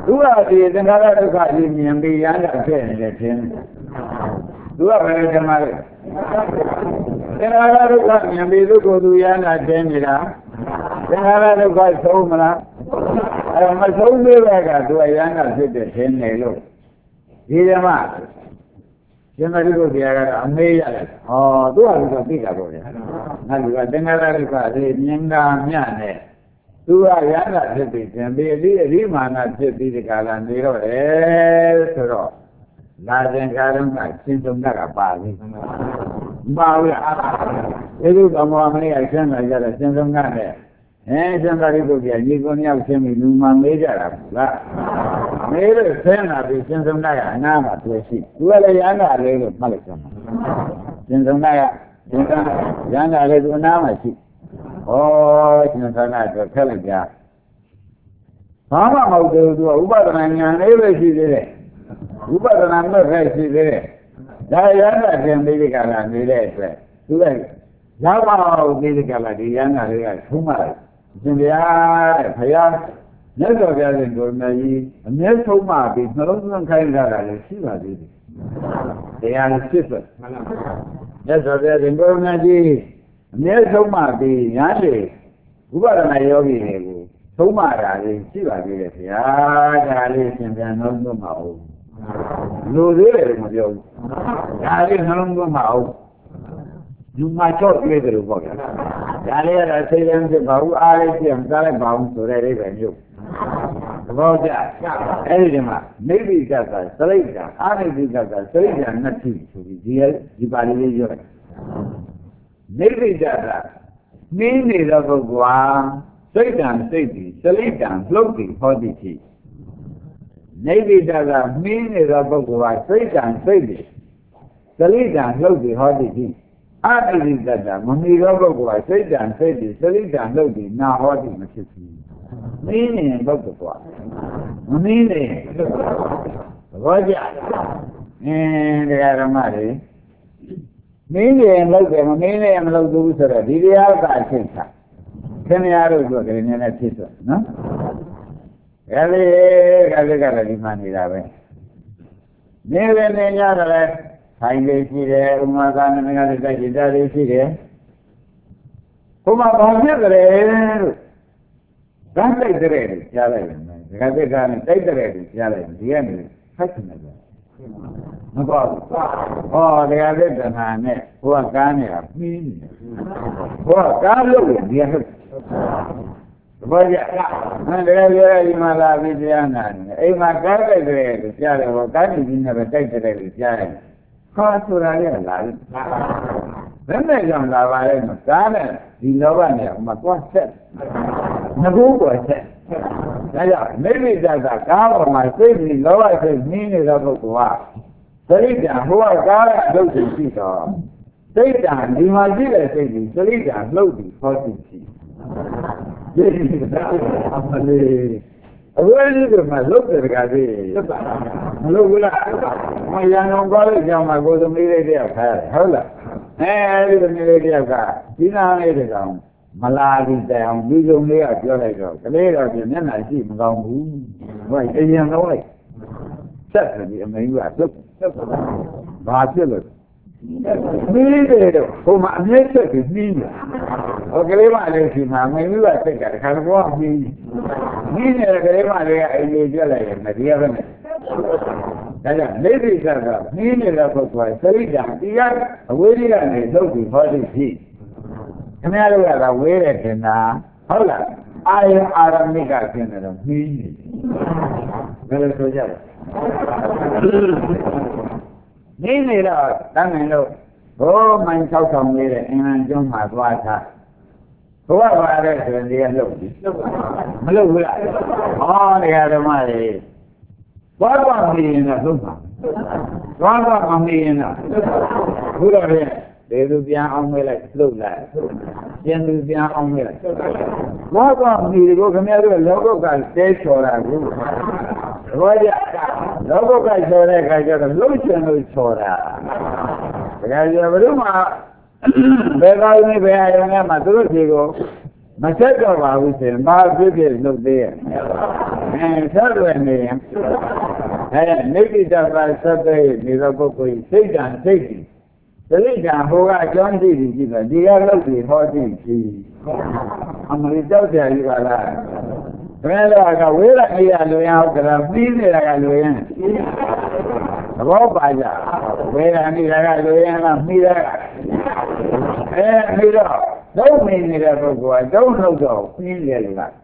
သူကဒီသင်္ခါရဒုက္ခကြီးမြင်ပြီးရမ်းတာဖြစ်နေတယ်ထင်သူကဘယ်လိုထင်မှာလဲသင်္ခါရဒုက္ခမြင်ပြီးသူကိုယ်သူရမ်းတာထင်နေတာသင်္ခါရဒုက္ခဆုံးမလားအဲမဆုံးသေးပဲကသူကရမ်းတာဖြစ်တဲ့ထင်နေလို့ဒီဓမ္မရှင်မတိကိုတရားကအမေးရတယ်ဟောသူကလူကသိတာပေါ့ဗျာငါလူကသင်္ခါရဒုက္ခလေးမြင်တာမြတ်နဲ့သူကရဟန္တာဖြစ်ပြီးသင်ပြီးအရိမာနဖြစ်ပြီးဒီကလာနေတော့တယ်ဆိုတော့လာတဲ့ကာရကရှင်သုံးကပါပြီမပါဘူးလားဒီလိုကမောမလေးအရှင်းလာကြတယ်ရှင်သုံးကနဲ့ရှင်သာရိပုတ္တရာညီကိုမြောက်ရှင်းပြီးလူမှမေးကြတာလားမေးလို့ဆင်းလာပြီးရှင်သုံးကအနာမှာတွေ့ရှိသူကလည်းရဟန္တာလေးလို့မှတ်လိုက်ကြမှာရှင်သုံးကရှင်သုံးရဟန္တာလေးသူအနာမှာရှိဩရှင်သာနာတော့ခက်လိုက်ကြဘာမှမဟုတ်ဘူးသူကဥပဒနာဉာဏ်လေးပဲရှိသေးတယ်ဥပဒနာမဲ့ပဲရှိသေးတယ်ဒါရဟန္တာသင်ပြီးဒီကလာနေတဲ့အတွက်သူကရောက်ပါဦးပြီးဒီကလာဒီရဟန္တာလေးကထုံးလိုက်ရှင်ဗျာတဲ့ဘုရားမြတ်စွာဘုရားရှင်ကိုယ်မြတ်ကြီးအမြဲဆုံးမပြီးနှလုံးသွင်းခိုင်းကြတာလည်းရှိပါသေးတယ်တရားဖြစ်ဆိုမြတ်စွာဘုရားရှင်ကိုယ်မြတ်ကြီးအမြဲဆုံးမပြီးညာလေဥပဒနာယောဂီတွေကိုဆုံးမတာလေးရှိပါသေးတယ်ဗျာဒါလေးရှင်ပြန်နှလုံးသွင်းမအောင်လူသေးတယ်မပြောဘူးဒါလေးနှလုံးသွင်းမအောင်ယူမချော့ပြေးတယ်လို့ပေါ့ဗျာဒါလေးကတော့စိတ်ရင်းဖြစ်ပါဘူးအားလေးပြန်စားလိုက်ပါအောင်ဆိုတဲ့အိဗယ်မျိုးသဘောကျအဲ့ဒီမှာနိဗ္ဗိကကသရိတ်တာအာနိဗ္ဗိကကသရိတ်တာနှစ်ခုဆိုပြီးဒီပါဠိလေးပြောတယ်နိဗ္ဗိကကနင်းနေတော့ပုဂ္ဂိုလ်စိတ်တံစိတ်ဒီသရိတ်တံလှုပ်ပြီးဟောသည်ဖြစ်နိဗ္ဗိကကမင်းနေတော့ပုဂ္ဂိုလ်စိတ်တံစိတ်ဒီသရိတ်တံလှုပ်ပြီးဟောသည်ဖြစ်အာတိရိတ္တမမီသောပုဂ္ဂိုလ်ကစိတ်တံစိတ်ဒီသရိတံလှုပ်ပြီးနာဟောသည်မဖြစ်ဘူးမင်းနေပုဂ္ဂိုလ်ကမမင်းနေသဘောကျတရားဓမ္မတွေမင်းနေလှုပ်တယ်မမင်းနေမလှုပ်ဘူးဆိုတော့ဒီတရားကအရှင်းချခင်ဗျားတို့ဆိုကြတယ်နည်းနည်းဖြစ်ဆိုနော်ဒါလေးကလည်းဒီမှနေတာပဲနေပဲနေရတယ်ဆိုင်လေးရှိတယ်ဥမာကနမကလည်းတိုက်ကြတာလေးရှိတယ်ဘုမဘာဖြစ်ကြလဲလို့ဓာတ်တိုက်တဲ့တွေကြားလိုက်တယ်ဒကာသက်ကနဲ့တိုက်တဲ့တွေကြားလိုက်ဒီကနေဖိုက်နေတယ်မပေါ့ဘူးဟောဒကာသက်တနာနဲ့ဘုရားကားနေတာပြီးနေတယ်ဘုရားကားလို့ဒီကဟုတ်ဘာကြအဲ့ဒါပြောရဒီမှာလာပြီးတရားနာနေအိမ်မှာကားတိုက်တဲ့တွေကြားတယ်ဟောကားကြီးနဲ့ပဲတိုက်တဲ့တွေကြားတယ်ခါဆိုတာလေးလာပြီဘယ်နဲ့ကြောင့်လာပါလဲကားနဲ့ဒီလောဘနဲ့ဟိုမှာသွားဆက်ငကူပေါ်ဆက်ဒါကြောင့်နိဗ္ဗိဒကကားပေါ်မှာစိတ်ပြီးလောဘစိတ်နှင်းနေတဲ့ပုဂ္ဂိုလ်ကသရိတံဟိုကကားရဲ့အလုပ်ကိုရှိတော့စိတ်တံဒီမှာရှိတဲ့စိတ်ကြီးသရိတံလှုပ်ပြီးဟောရှိရှိဒီအမလေးအဝေးကြီးကမှလုတ်တယ်ကတည်းကမလုတ်ဘူးလားမရန်ကုန်သွားလို့ကြောင်းမှာကိုယ်သမီးလေးတယောက်ခါရတယ်ဟုတ်လားအဲဒီသမီးလေးတယောက်ကဒီနာလေးတကောင်မလာဘူးတိုင်အောင်ဒီစုံလေးကပြောလိုက်တော့ကလေးတော့ပြင်မျက်နှာရှိမကောင်းဘူးဟိုအရင်တော့လိုက်ဆက်တယ်ဒီအမေကြီးကသုတ်ဘာဖြစ်လို့မင်းတွေတော့ဟိုမှာအမြဲဆက်ပြီးနှင်းတယ်ဟိုကလေးမလေးရှိမှာမင်းကြီးကစိတ်ကတခါတော့နှင်းနေတဲ့ကလေးမလေးကအိမ်လေးပြက်လိုက်ရင်မဒီရပဲနဲ့ဒါကြောင့်နေသိကနှင်းနေတဲ့ပုဂ္ဂိုလ်ကသရိတံဒီကအဝေးကြီးကနေလှုပ်ပြီးဟောသည်ဖြစ်ခင်ဗျားတို့ကဝေးတယ်ထင်တာဟုတ်လားအာယအာရမိကဖြစ်နေတော့နှင်းနေဘယ်လိုဆိုကြလဲနေနေတော့တန်းငင်လို့ဘိုးမိုင်း6000လေးတဲ့အင်္ဂလန်ကျွန်းမှာသွားထားဘုရားပါတဲ့ဆိုရင်ဒီကလှုပ်ပြီမလှုပ်ဘူးလားဟောတရားဓမ္မတွေသွားတော့မင်းရင်တော့လှုပ်ပါသွားတော့မင်းရင်တော့ဘုရားရဲ့ဒေသူပြန်အောင်မေးလိုက်လှုပ်လိုက်ပြန်သူပြန်အောင်မေးလိုက်သွားတော့မင်းတို့ခင်ဗျားတို့လောကကတဲချော်တာကူဘောကြလောကကချော်တဲ့ခါကျတော့လှုပ်ချင်လို့ချော်တာဒါကြဘယ်လိုမှဘယ်ကောင်းနေဘယ်အရုံနဲ့မှသူတို့စီကိုမဆက်တော့ပါဘူးဆိုရင်ဘာဖြစ်ဖြစ်လုပ်သေးရဲ့ဆက်လွယ်နေရင်နိဗ္ဗိတပါဆက်တဲ့ဒီလိုပုဂ္ဂိုလ်စိတ်ဓာတ်စိတ်ကြီးသတိဓာတ်ဟိုကအကြောင်းရှိပြီးကြည့်တော့ဒီကလုပ်ပြီးဟောကြည့်ပြီးအမလီကြောက်ကြရပါလားဘယ်တော့ကဝေးရနေရလွင်အောင်ကြတာပြီးနေတာကလွင်ရင်သဘောပါကြဝေးရနေတာကလွင်ရင်ကပြီးတာပြီးတော့တော့မင်းနေတဲ့ပုဂ္ဂိုလ်ကတော့ထုတ်တော့ပြီးတယ်လို့လား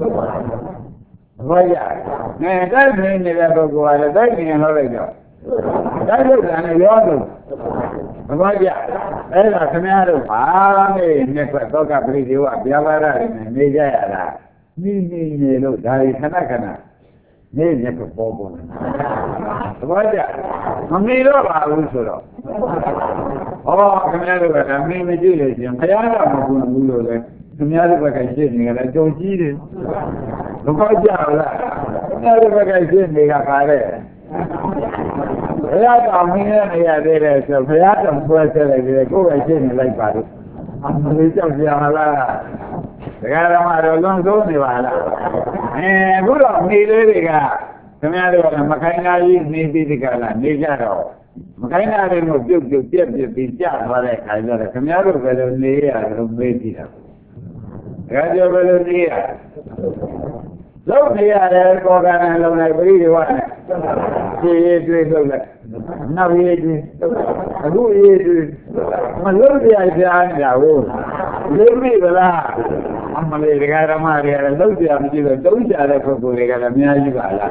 ဘာကြတိုက်မင်းနေတဲ့ပုဂ္ဂိုလ်ကလည်းတိုက်နေလို့လိုက်တော့တိုက်လို့ကလည်းရောလို့ဘာကြအဲ့ဒါခင်ဗျားတို့ဘာမေးနေဖက်တော့ကပရိဒီဝဗျာပါဒနဲ့နေကြရတာမိနေလို့ဒါရီခဏခဏနေရပေါ်ပေါ်နေဘာကြမမီတော့ပါဘူးဆိုတော့ဟောခင်ဗျားတို့ကမင်းမကြည့်လို့ရှင်ဘုရားကမကူဘူးလို့လေခင်ဗျားတို့ဘက်ကရှင်းနေကြတယ်ကြုံကြီးတယ်ဘကောက်ကြလားခင်ဗျားတို့ဘက်ကရှင်းနေကြပါလေဘုရားတော်မင်းနဲ့နေရသေးတယ်ဆိုဘုရားတော်ဆွဲဆက်လိုက်တယ်ကိုယ်ပဲရှင်းနေလိုက်ပါလို့အမလေးကြောက်ကြပါလားဒကာဓမ္မတော်လွန်ဆုံးနေပါလားအခုတော့နေလေးတွေကခင်ဗျားတို့ကမခိုင်းသားကြီးနေပြီးဒီကလာနေကြတော့မခိုင်းသားတွေကိုပြုတ်ပြုတ်ပြက်ပြက်ပြီးကြာသွားတဲ့ခါကျတော့ခင်ဗျားတို့ဘယ်လိုနေရလို့မေးကြည့်တာဒါကြောင့်ဘယ်လိုနေရလုံးနေရတယ်ကောကံနဲ့လုံးလိုက်ပြိဒီဝနဲ့ခြေရည်တွေးလုံးလိုက်နောက်ရည်တွေးအခုရည်တွေးမလုံးပြပြနေတာဟုတ်လေးပြီဗလားအမလေးဒကာဓမ္မတွေကလည်းလုံးပြမရှိတော့တုံးကြတဲ့ပုဂ္ဂိုလ်တွေကလည်းအများကြီးပါလား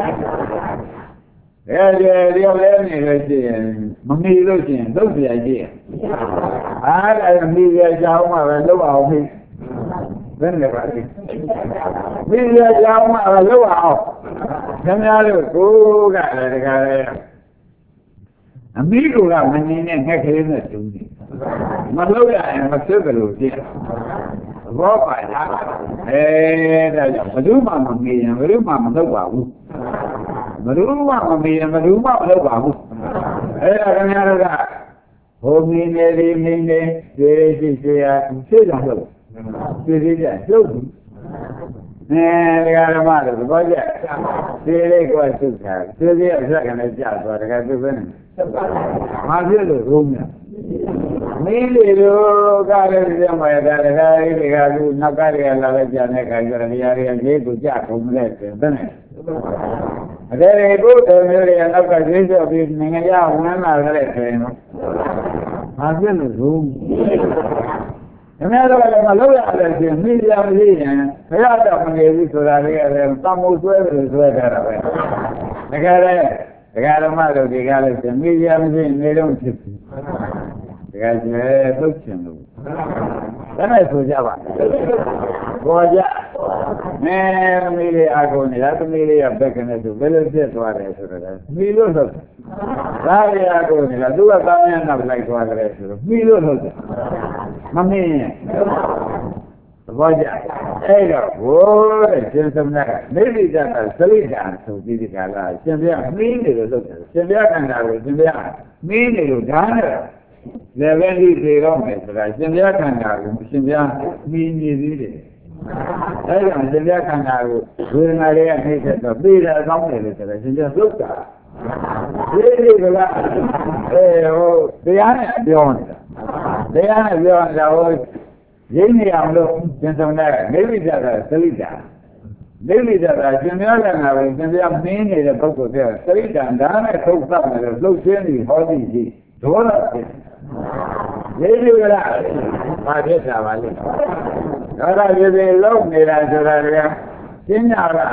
ဒီရောက်လဲနေလို့ရှိရင်မမီလို့ရှိရင်လုံးပြကြည့်အားလည်းမီရကြအောင်မှပဲလုံးအောင်ပြီဘယ်နဲ့ပါလဲမိရကြောင်းမှလောက်အောင်ခင်ဗျားတို့ကိုကလည်းတခါလေအမိကမနေနဲ့ငှက်ကလေးနဲ့တူးနေမလောက်ရရင်မဖြစ်တယ်လို့ပြဘောပါလားဒါကြောင့်ဘယ်သူမှမမေးရင်ဘယ်သူမှမလုပ်ပါဘူးဘယ်သူမှမမေးရင်ဘယ်သူမှမလုပ်ပါဘူးအဲ့ဒါခင်ဗျားတို့ကဟိုမင်းနေဒီမင်းနေတွေ့ရရှိရှိရသိကြလို့ပြည်သေးကြလှုပ်ဘူးဒကာဓမ္မတို့သဘောကျပြည်လေးကသုခါပြည်သေးအစကလည်းကြာသွားတကယ်သူပဲနဲ့ဘာဖြစ်လို့ရုံးများမင်းလေးတို့ကားလေးပြန်ပါရတာတကယ်ဒီကလူနောက်ကတွေကလာလိုက်ကြတဲ့ခါကျတော့နေရာတွေရေးကိုကြာကုန်တဲ့တဲ့နဲ့အဲ့ဒီကိုယ်တော်မျိုးတွေနောက်ကရေးဆိုပြီးနိုင်ငံရဝင်လာကြတဲ့ဆိုရင်တော့ဘာဖြစ်လို့ရုံးခင်ဗျားတို့လည်းမလုပ်ရတယ်ရှင်မိကြမလို့ရင်ဘုရားတော်မနေဘူးဆိုတာလေးရတယ်သံမိုးဆွဲတယ်ဆွဲကြတာပဲတကယ်လည်းဒကာဓမ္မတို့ဒီကားလို့ရှင်မိကြမရှိနေတော့ဖြစ်ဘူးဒကာကျဲသုတ်ချင်လို့ဒါနဲ့ဆိုကြပါဘောကြသမီးလေးအကုန်နေတာသမီးလေးကဘက်ကနေသူဘယ်လိုဖြစ်သွားတယ်ဆိုတော့မိလို့ဆိုဒါရီအကုန်နေတာသူကသားမင်းနောက်လိုက်သွားတယ်ဆိုတော့မိလို့ဆိုမမင်းသဘောကျအဲ့တော့ဘိုးတဲ့ရှင်သမဏကနေတိတ္တသလိတံဆိုပြီးဒီကလာရှင်ပြမင်းနေလို့လုပ်တယ်ရှင်ပြခန္ဓာကိုရှင်ပြမင်းနေလို့ဓာတ်နဲ့လည်းပဲဒီပြေတော့မယ်ဆိုတာရှင်ပြခန္ဓာကိုရှင်ပြမင်းနေသေးတယ်အဲ့ဒါရှင်ပြခန္ဓာကိုဝေဒနာတွေကနှိမ့်ဆက်တော့ပြေတာကောင်းတယ်လို့ဆိုတော့ရှင်ပြသုတ်တာဒီကလာဟိုတရားနဲ့ပြောနေတာတရားနဲ့ပြောနေတာဟိုရင်းနေအောင်လို့ရှင်ဆုံးတဲ့နေဝိသကသလိတာနေဝိသကရှင်များလည်းငါပဲရှင်ပြမင်းနေတဲ့ပုဂ္ဂိုလ်ပြောသလိတာဒါနဲ့ထုတ်သတ်တယ်လို့လှုပ်ရှင်းပြီးဟောသိရှိဒေါသဖြစ်ရေးကြလားဘာဖြစ်တာပါလဲဒေါသဖြစ်ပြီးလုံနေတာဆိုတာကရှင်းရတာ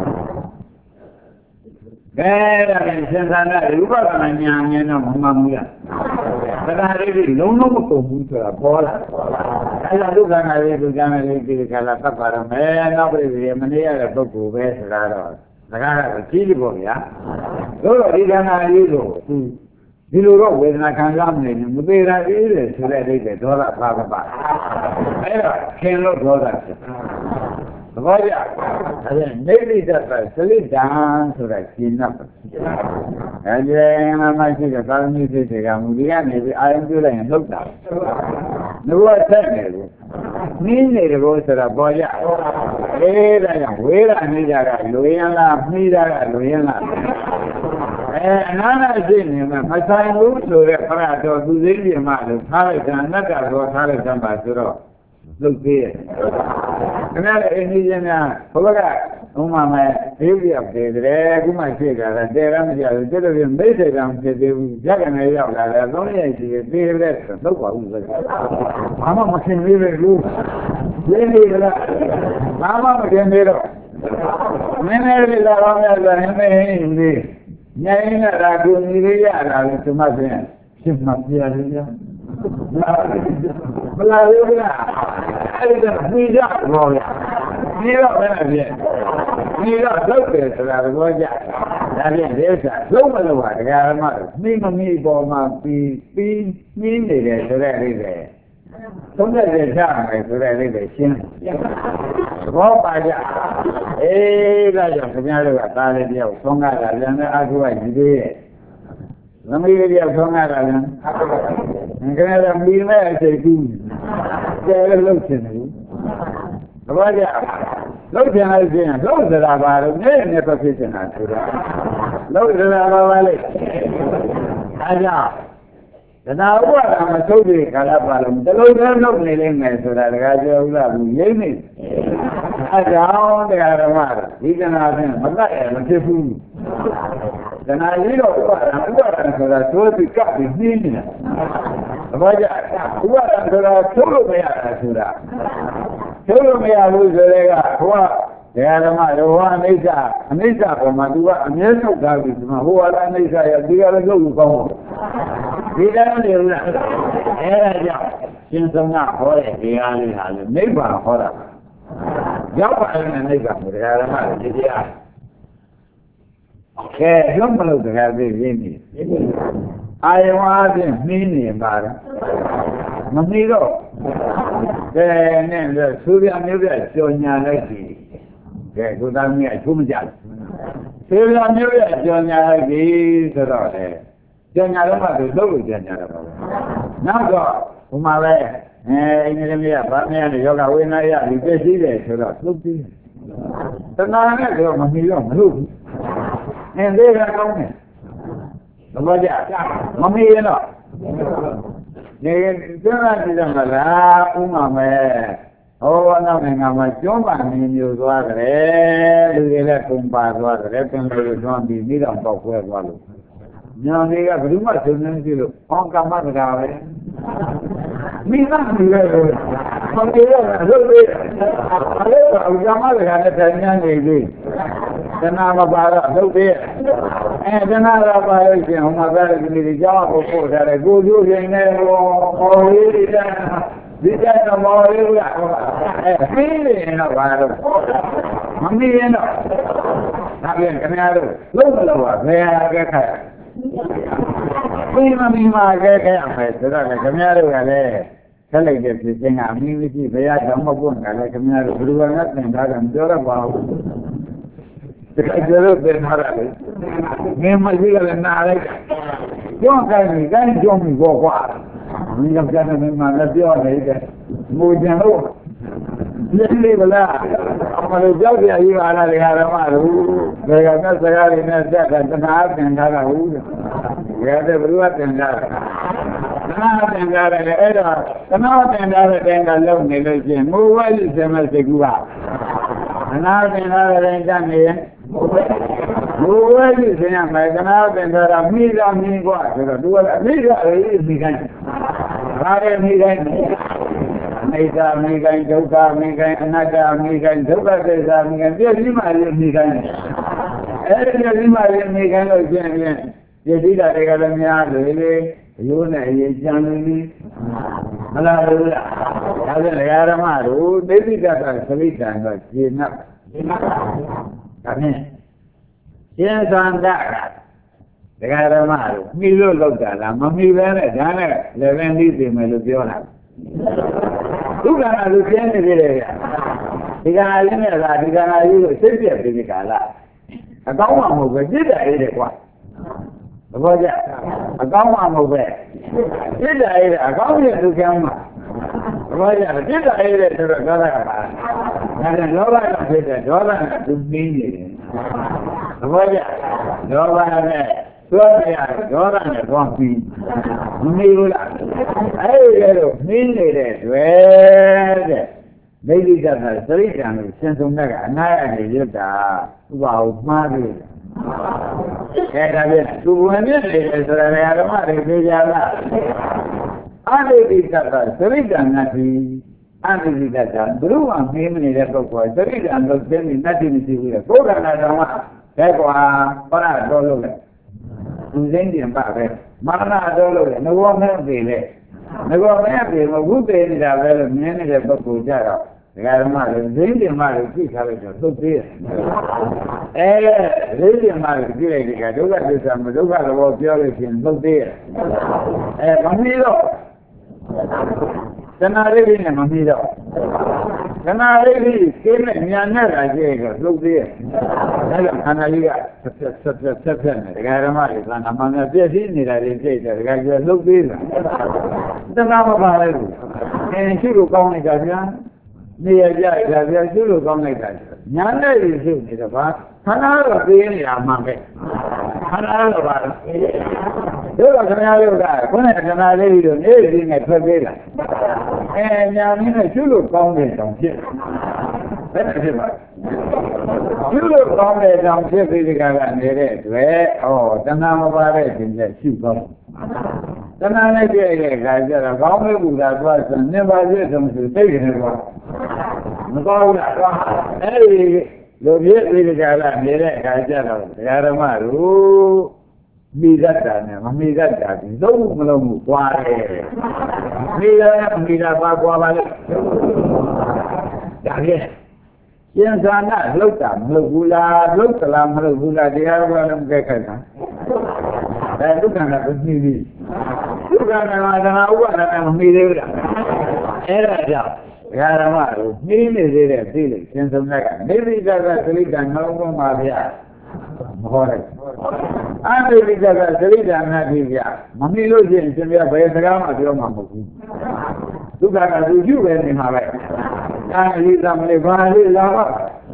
ကဲဒါကစဉ်းစားတဲ့ရူပကဉာဏ်နဲ့တော့မမှန်ဘူးလားသက္ကာလေးလုံးလုံးမကုန်ဘူးဆိုတာပေါ်လာအဲ့ဒါဒုက္ခနာလေးဒုက္ခနာလေးဒီခါလာသတ်ပါတော့မယ်နောက်ပြည်မနေရတဲ့ပုဂ္ဂိုလ်ပဲဆိုတာတော့သက္ကာကကြီးပြီပေါ့ဗျာတို့တော့ဒီခန္ဓာလေးကိုဒီလိုတော့ဝေဒနာခံစားမနေဘူးမသေးတာအေးတယ်ဆိုတဲ့အိဗယ်ဒေါသပါပါအဲ့တော့ခင်လို့ဒေါသဖြစ်ဘောရအဲ့ဒါနေလိတ္တသလိတံဆိုတာရှင်းတော့အဲဒီမရှိတဲ့သာသမီစိတ်တွေကမူဒီကနေပြီးအာရုံပြုလိုက်ရင်လှုပ်တာငါကဆက်နေလို့နင်းနေတယ်လို့ဆိုတာပေါ်ကြအေးဒါကြောင့်ဝေးရနေကြတာလူရင်းလားမှီးတာကလူရင်းလားအနာနာရှိနေမှာမဆိုင်ဘူးဆိုတဲ့ခရတော်သူသိပြမှလို့ထားလိုက်တာအနတ္တတော်ထားလိုက်တာပါဆိုတော့လုတ်သေးရဲ့ခင်ဗျားလည်းအင်းကြီးချင်းများဘုရားကဥမာမဲ့သေပြပြတယ်ခုမှရှိကြတာတဲရမကြဘူးတော်တော်မိတ်ဆေကံဖြစ်သေးဘူးရကနေရောက်လာတယ်သုံးရက်ရှိသေးတယ်လုတ်ပါဘူးဆိုတော့ဘာမှမခင်သေးဘူးရင်းနေကြလားဘာမှမခင်သေးတော့မင်းလည်းလာတော့များဆိုရင်မင်းကြီးညင်နေတာကူညီရရတာလေဒီမှာပြင်ဖြစ်မှပြရတယ်ဗျာမလာဘူးလားအဲ့ဒါပြီးကြတော့ဗျာပြီးတော့ဘယ်နဲ့ပြင်ပြီးတော့လောက်တယ်ဆိုတာဘောကြဒါဖြင့်ဒီဥစ္စာလုံးမလုံးပါတရားဓမ္မမိမမိပေါ်မှာပြီးနှင်းနေတယ်ဆိုတဲ့အိဗယ်သုံးတဲ့ချမယ်ဆိုတဲ့အိဗယ်ရှင်းဘောပါကြအေးဒါကြောင့်ခင်ဗျားတို့ကသားလေးတယောက်ဆုံးကားတာလည်းအကူကညီသေးရဲ့သမီးလေးတယောက်ဆုံးကားတာလည်းခင်ဗျားတို့မိမဲ့အချိန်ကူးကျဲလို့ချင်တယ်ဘောကြလောက်ချင်လိုက်ခြင်းလောက်စရာပါလို့နဲ့နဲ့ပတ်ဖြစ်နေတာဆိုတာလောက်စရာပါလေအားကြောင့်တဏှာဥပါဒမသုတ်တဲ့ကာလပါလို့တလုံးတည်းလုပ်နေလိမ့်မယ်ဆိုတာတခါပြောဥလားဘူးရိမ့်နေအဲကြောင့်တရားဓမ္မဒီကနာဖြင့်မတတ်ရမဖြစ်ဘူးတဏှာကြီးတော့ဥပါဒဆိုတာသိုးပြီးကပ်ပြီးနှင်းနေတာဘာကြဥပါဒဆိုတာထုတ်လို့မရတာဆိုတာထုတ်လို့မရဘူးဆိုတဲ့ကဟိုကတရားဓမ္မရောအနိစ္စပေါ်မှာသူကအမြဲထုတ်ထားပြီးဒီမှာဟိုကအနိစ္စရဒီကလည်းလုပ်လို့ကောင်းတယ်ဒီတိုင်းနေလို့အဲဒါကြောင့်ရှင်ဆုံးကဟောတဲ့တရားလေးဟာလေနိဗ္ဗာန်ဟောတာရောက်ပါရင်နိဗ္ဗာန်ကိုတရားဓမ္မဒီတရားကဲလုံးမလို့တရားသိရင်းနေအာယဝအပြင်နှင်းနေပါတယ်မနှီးတော့ကဲနဲ့ဆူရမျိုးပြကြော်ညာလိုက်ပြီကဲကိုသားမင်းအချိုးမကြဘူးဆူရမျိုးပြကြော်ညာလိုက်ပြီဆိုတော့လေကြော်ညာတော့မှသူလှုပ်လို့ကြော်ညာတော့ပါဘူးနောက်တော့ဘုမာပဲအင်းဒီနေ့ကဗာမရနဲ့ယောဂဝေဒနာရဒီပြည့်စည်တယ်ဆိုတော့လှုပ်ပြီးတဏှာနဲ့တော့မမီတော့မလို့ဘူးအင်းသေးကကောင်းတယ်ဘာကြမမီရင်တော့နေကျွမ်းလာကြည့်တယ်မလားဥမာမဲ့ဟောနောက်နိုင်ငံမှာကျွမ်းပါနေမျိုးသွားတယ်လူတွေလည်းကုန်ပါသွားတယ်ပင်လို့ကျွမ်းပြီးတော့ပေါက်ခွဲသွားလို့ညာတွေကဘယ်သူမှသုံးနေကြည့်လို့အောင်ကမ္မတရားပဲမိသားစုလည်းဘာလို့လဲလို့လေအဲ့ဒါကမ္မတရားနဲ့တိုင်ညာနေပြီတဏှာမပါတော့လုပ်သေးတဏှာကပါလို့ရှင်ဟိုမှာပဲဒီလိုကြောက်ဖို့ပို့ထားတယ်ကိုကျိုးရင်လည်းဟောလေးတွေဒီကြတော့မော်လေးကပြီးရင်တော့ဘာလို့မမီးရင်တော့ဒါပြန်ခင်ဗျားတို့လုံးမလို့ပါဘယ်ဟာကခက်ပြီးမမီးမှာကဲရမယ်ဆိုတော့ခင်ဗျားတို့ကလည်းဆက်လိုက်တဲ့ဖြစ်ခြင်းကအမီးမရှိဘယ်ရတော့မပွင့်ကြလဲခင်ဗျားတို့ဘယ်လိုကသင်ထားတာမပြောတော့ပါဘူးတခါကျတော့ပြန်ထားတာလေမင်းမရှိကလည်းနားလိုက်ကြောက်ခိုင်းပြီးတိုင်းကြောက်ပြီးပေါ့ကွာမင်းကပြန်နေမှလည်းပြောနေတယ်မူကြံလို့လက်လေးကလားအမလို့ကြောက်ကြရပါလားဒီဟာတော့မလို့ဘယ်ကသစကားတွေနဲ့စက်ကတနာသင်ထားတာဟုတ်တယ်ဘယ်တဲ့ဘုရားသင်ထားတာတနာသင်ထားတယ်အဲ့တော့တနာသင်ထားတဲ့တိုင်းကလုံနေလို့ရှိရင်မူဝိလိစေမစေကူပါတနာသင်ထားတဲ့တိုင်းတတ်နေရင်ဘုရားကြီးဆင်းရမယ်ကနာသင်္ခါရမိတာမြင်กว่าဆိုတော့သူကမိတာလေးမိခိုင်းဘာလဲမိခိုင်းအိသာမိခိုင်းဒုက္ခမိခိုင်းအနတ္တမိခိုင်းဒုက္ခသစ္စာမိခိုင်းပြည့်စည်မှလည်းမိခိုင်းအဲ့ဒီပြည့်စည်မှလည်းမိခိုင်းလို့ကျင့်ရင်ပြည့်စည်တာတွေကလည်းများလေလေရိုးနဲ့အရင်ကြံနေပြီမလားဘူးလားဒါပြန်ဓမ္မတို့သိသိတတ်တာသတိတန်တော့ရှင်း납ဒါဖြင့်ရှင်းသန္တာဒကာဓမ္မတို့မိလို့လောက်တာလားမမိပဲနဲ့ဒါနဲ့လည်းပဲနှီးသိမယ်လို့ပြောတာဒုက္ခကလူကျင်းနေသေးတယ်ဗျဒီကနေ့လည်းလားဒီကနေ့လို့စိတ်ပြည့်ပြီးကြလားအကောင်းမှမဟုတ်ပဲပြစ်တယ်လေကွာသဘောကျအကောင်းမှမဟုတ်ပဲပြစ်တယ်လေအကောင်းရဲ့ဒုက္ခမှာသဘောကျပြစ်တယ်လေဆိုတော့ဒေါသကပါဒါနဲ့လောဘကဖြစ်တယ်ဒေါသကသူမင်းနေတယ်သဘောကျဒေါသနဲ့သွေးရဒေါသနဲ့သွားပြီးမမီဘူးလားအဲ့ဒီလိုမင်းနေတဲ့တွေ့တဲ့ဒိဋ္ဌိကသတိကံကိုစဉ်းစုံတဲ့ကအနာရနေရတာဥပအောင်မှားပြီခဲဒါဖြင့်သူဝင်နေတယ်ဆိုတာဓမ္မတွေသိကြလားအဒိဋ္ဌိကသသတိကံနဲ့ဒီအဒိဋ္ဌိကသဘုရားမင်းနေတဲ့ပုဂ္ဂိုလ်သတိကံလို့သိနေတတ်တယ်မရှိဘူးလေကိုယ်ကနာတော်မှာခဲကွာဟောတာတော်လို့လေသူစိမ့်တင်ပါပဲမာနတော်လို့လေငဘောမဲ့ပြီလေငဘောမဲ့ပြီမဟုတ်သေးနေတာပဲလို့မြင်နေတဲ့ပုဂ္ဂိုလ်ကြတော့ဒကာဓမ္မတွေဇိမ့်တင်မှလို့ကြည့်ထားလိုက်တော့သုတ်သေးတယ်ဇိမ့်တင်မှလို့ကြည့်လိုက်ဒီကဒုက္ခသစ္စာမဒုက္ခသဘောပြောလို့ရှိရင်သုတ်သေးတယ်မမီးတော့တဏှာရိပ်နဲ့မမီးတော့တဏှာရိပ်ကင်းနဲ့ညာနဲ့လာကြည့်တော့သုတ်သေးတယ်ဒါကြောင့်ခန္ဓာကြီးကဆက်နေဒကာဓမ္မတွေသံဃာမှန်ပြည့်စည်နေတာတွေပြည့်တယ်ဒကာကျသုတ်သေးတယ်တဏှာမပါလိုက်ဘူးရှိလို့ကောင်းလိုက်တာဗျာနေရကြရဗျာကျိုးလို့ကောင်းလိုက်တာညာနဲ့ရရှိနေတော့ဘာခန္ဓာတော့သိနေတာမှပဲခန္ဓာတော့ဘာလို့တို့ကခင်ဗျားတို့ကခုနကခန္ဓာလေးပြီးတော့နေရင်းနဲ့ထွက်ပြေးလာညာမင်းနဲ့ကျိုးလို့ကောင်းတဲ့တောင်ဖြစ်ဘယ်နဲ့ဖြစ်ပါကျိုးလို့ကောင်းတဲ့တောင်ဖြစ်ပြီးဒီကနေတဲ့အတွက်တဏှာမပါတဲ့ခြင်းနဲ့ရှိကောင်းတဏှာနဲ့ပြည့်တဲ့အခါကျတော့ကောင်းမဲ့ဘုရားသွားစနေပါပြည့်စုံစုသိတယ်ကွာမကောင်းဘူးလားအဲ့ဒီလိုပြည့်ပြီးကြလားနေတဲ့အခါကျတော့ဒကာဓမ္မတို့မိတတ်တာနဲ့မမိတတ်တာဒီလုံးမလုံးဘူးကွာတယ်မိတာပါကွာပါလေဒါဖြင့်ရှင်သာနာလှုပ်တာမလှုပ်ဘူးလားလှုပ်သလားမလှုပ်ဘူးလားတရားဘာလို့မကြိုက်ခိုင်းတာဒုက္ခနာကိုသိပြီဒုက္ခနာမှာသနာဥပါဒနာမမိသေးဘူးလားအဲ့ဒါကြောင့်ဓမ္မတို့နှီးနေသေးတဲ့သိလို့ရှင်ဆုံးတဲ့ကနေတိကသသလိကံနှလုံးသွင်းပါဗျာမဟောလိုက်အနိတိကသသလိကံနာတိဗျာမမီလို့ရှိရင်ရှင်ဗျာဘယ်စကားမှပြောမှာမဟုတ်ဘူးဒုက္ခကသူကျုပ်ပဲနေမှာပဲအာရိသမလေးဘာလေးလာပါ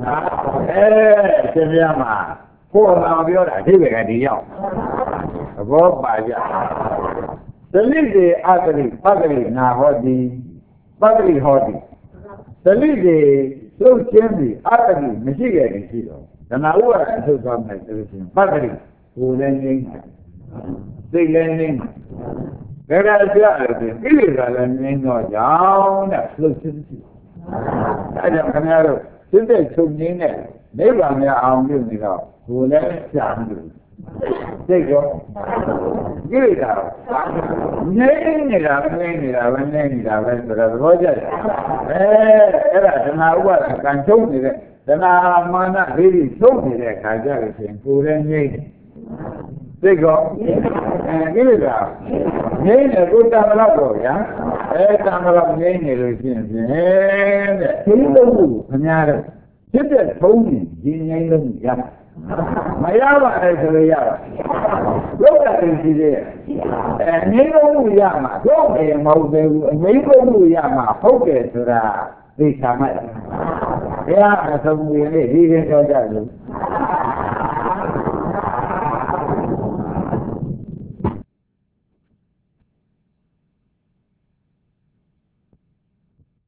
ရှင်ဗျာမှာကိုယ်တော်ပြောတာအဓိပ္ပာယ်ကဒီရောက်သဘောပါကြသလိတေအတ္တိပတ္တိနာဟောတိပတ္တိဟောတိသလိတေလှုပ်ခြင်းသည်အတ္တိမရှိခဲ့ရင်ရှိတော့ဓမ္မဥပါဒအထုတ်သွားမယ်ဆိုလို့ရှိရင်ပတ္တိကိုယ်လည်းငြိမ်းစိတ်လည်းငြိမ်းဘယ်ကကြရတယ်ဆိုကိလေသာလည်းငြိမ်းတော့ကြောင်းတဲ့လှုပ်ခြင်းရှိအဲဒါကြောင့်ခင်ဗျားတို့စိတ်တဲ့ချုပ်ငြိမ်းတဲ့နိဗ္ဗာန်များအောင်ပြုနေတော့ကိုယ်လည်းရှားမှုစိတ်ရောကိလေသာငြိမ်းနေတာငြိမ်းနေတာပဲငြိမ်းနေတာပဲဆိုတော့သဘောကျတယ်အဲ့ဒါဓမ္မဥပါဒကံချုပ်နေတဲ့ဓမ္မမာနလေးကြီးချုပ်နေတဲ့ခါကြလို့ရှိရင်ကိုယ်လည်းငြိမ်းတယ်စိတ်ရောကိလေသာငြိမ်းတယ်ကိုယ်တမလောက်တော့ဗျာတမလောက်ငြိမ်းနေလို့ရှိရင်ဖြင့်တဲ့ဒီလိုခင်ဗျားတို့ဖြစ်တဲ့ထုံးကြီးငြိမ်းလို့ရမရပါနဲ့ဆိုလို့ရပါလောကရင်းရှိသေးတယ်ငြိမ်းလို့ရမှာတော့ဘယ်မဟုတ်သေးဘူးအငြိမ်းလို့ရမှာဟုတ်တယ်ဆိုတာသိချာမှတ်ဘုရားအဆုံးဝင်လေးဒီရင်တော်ကြလို့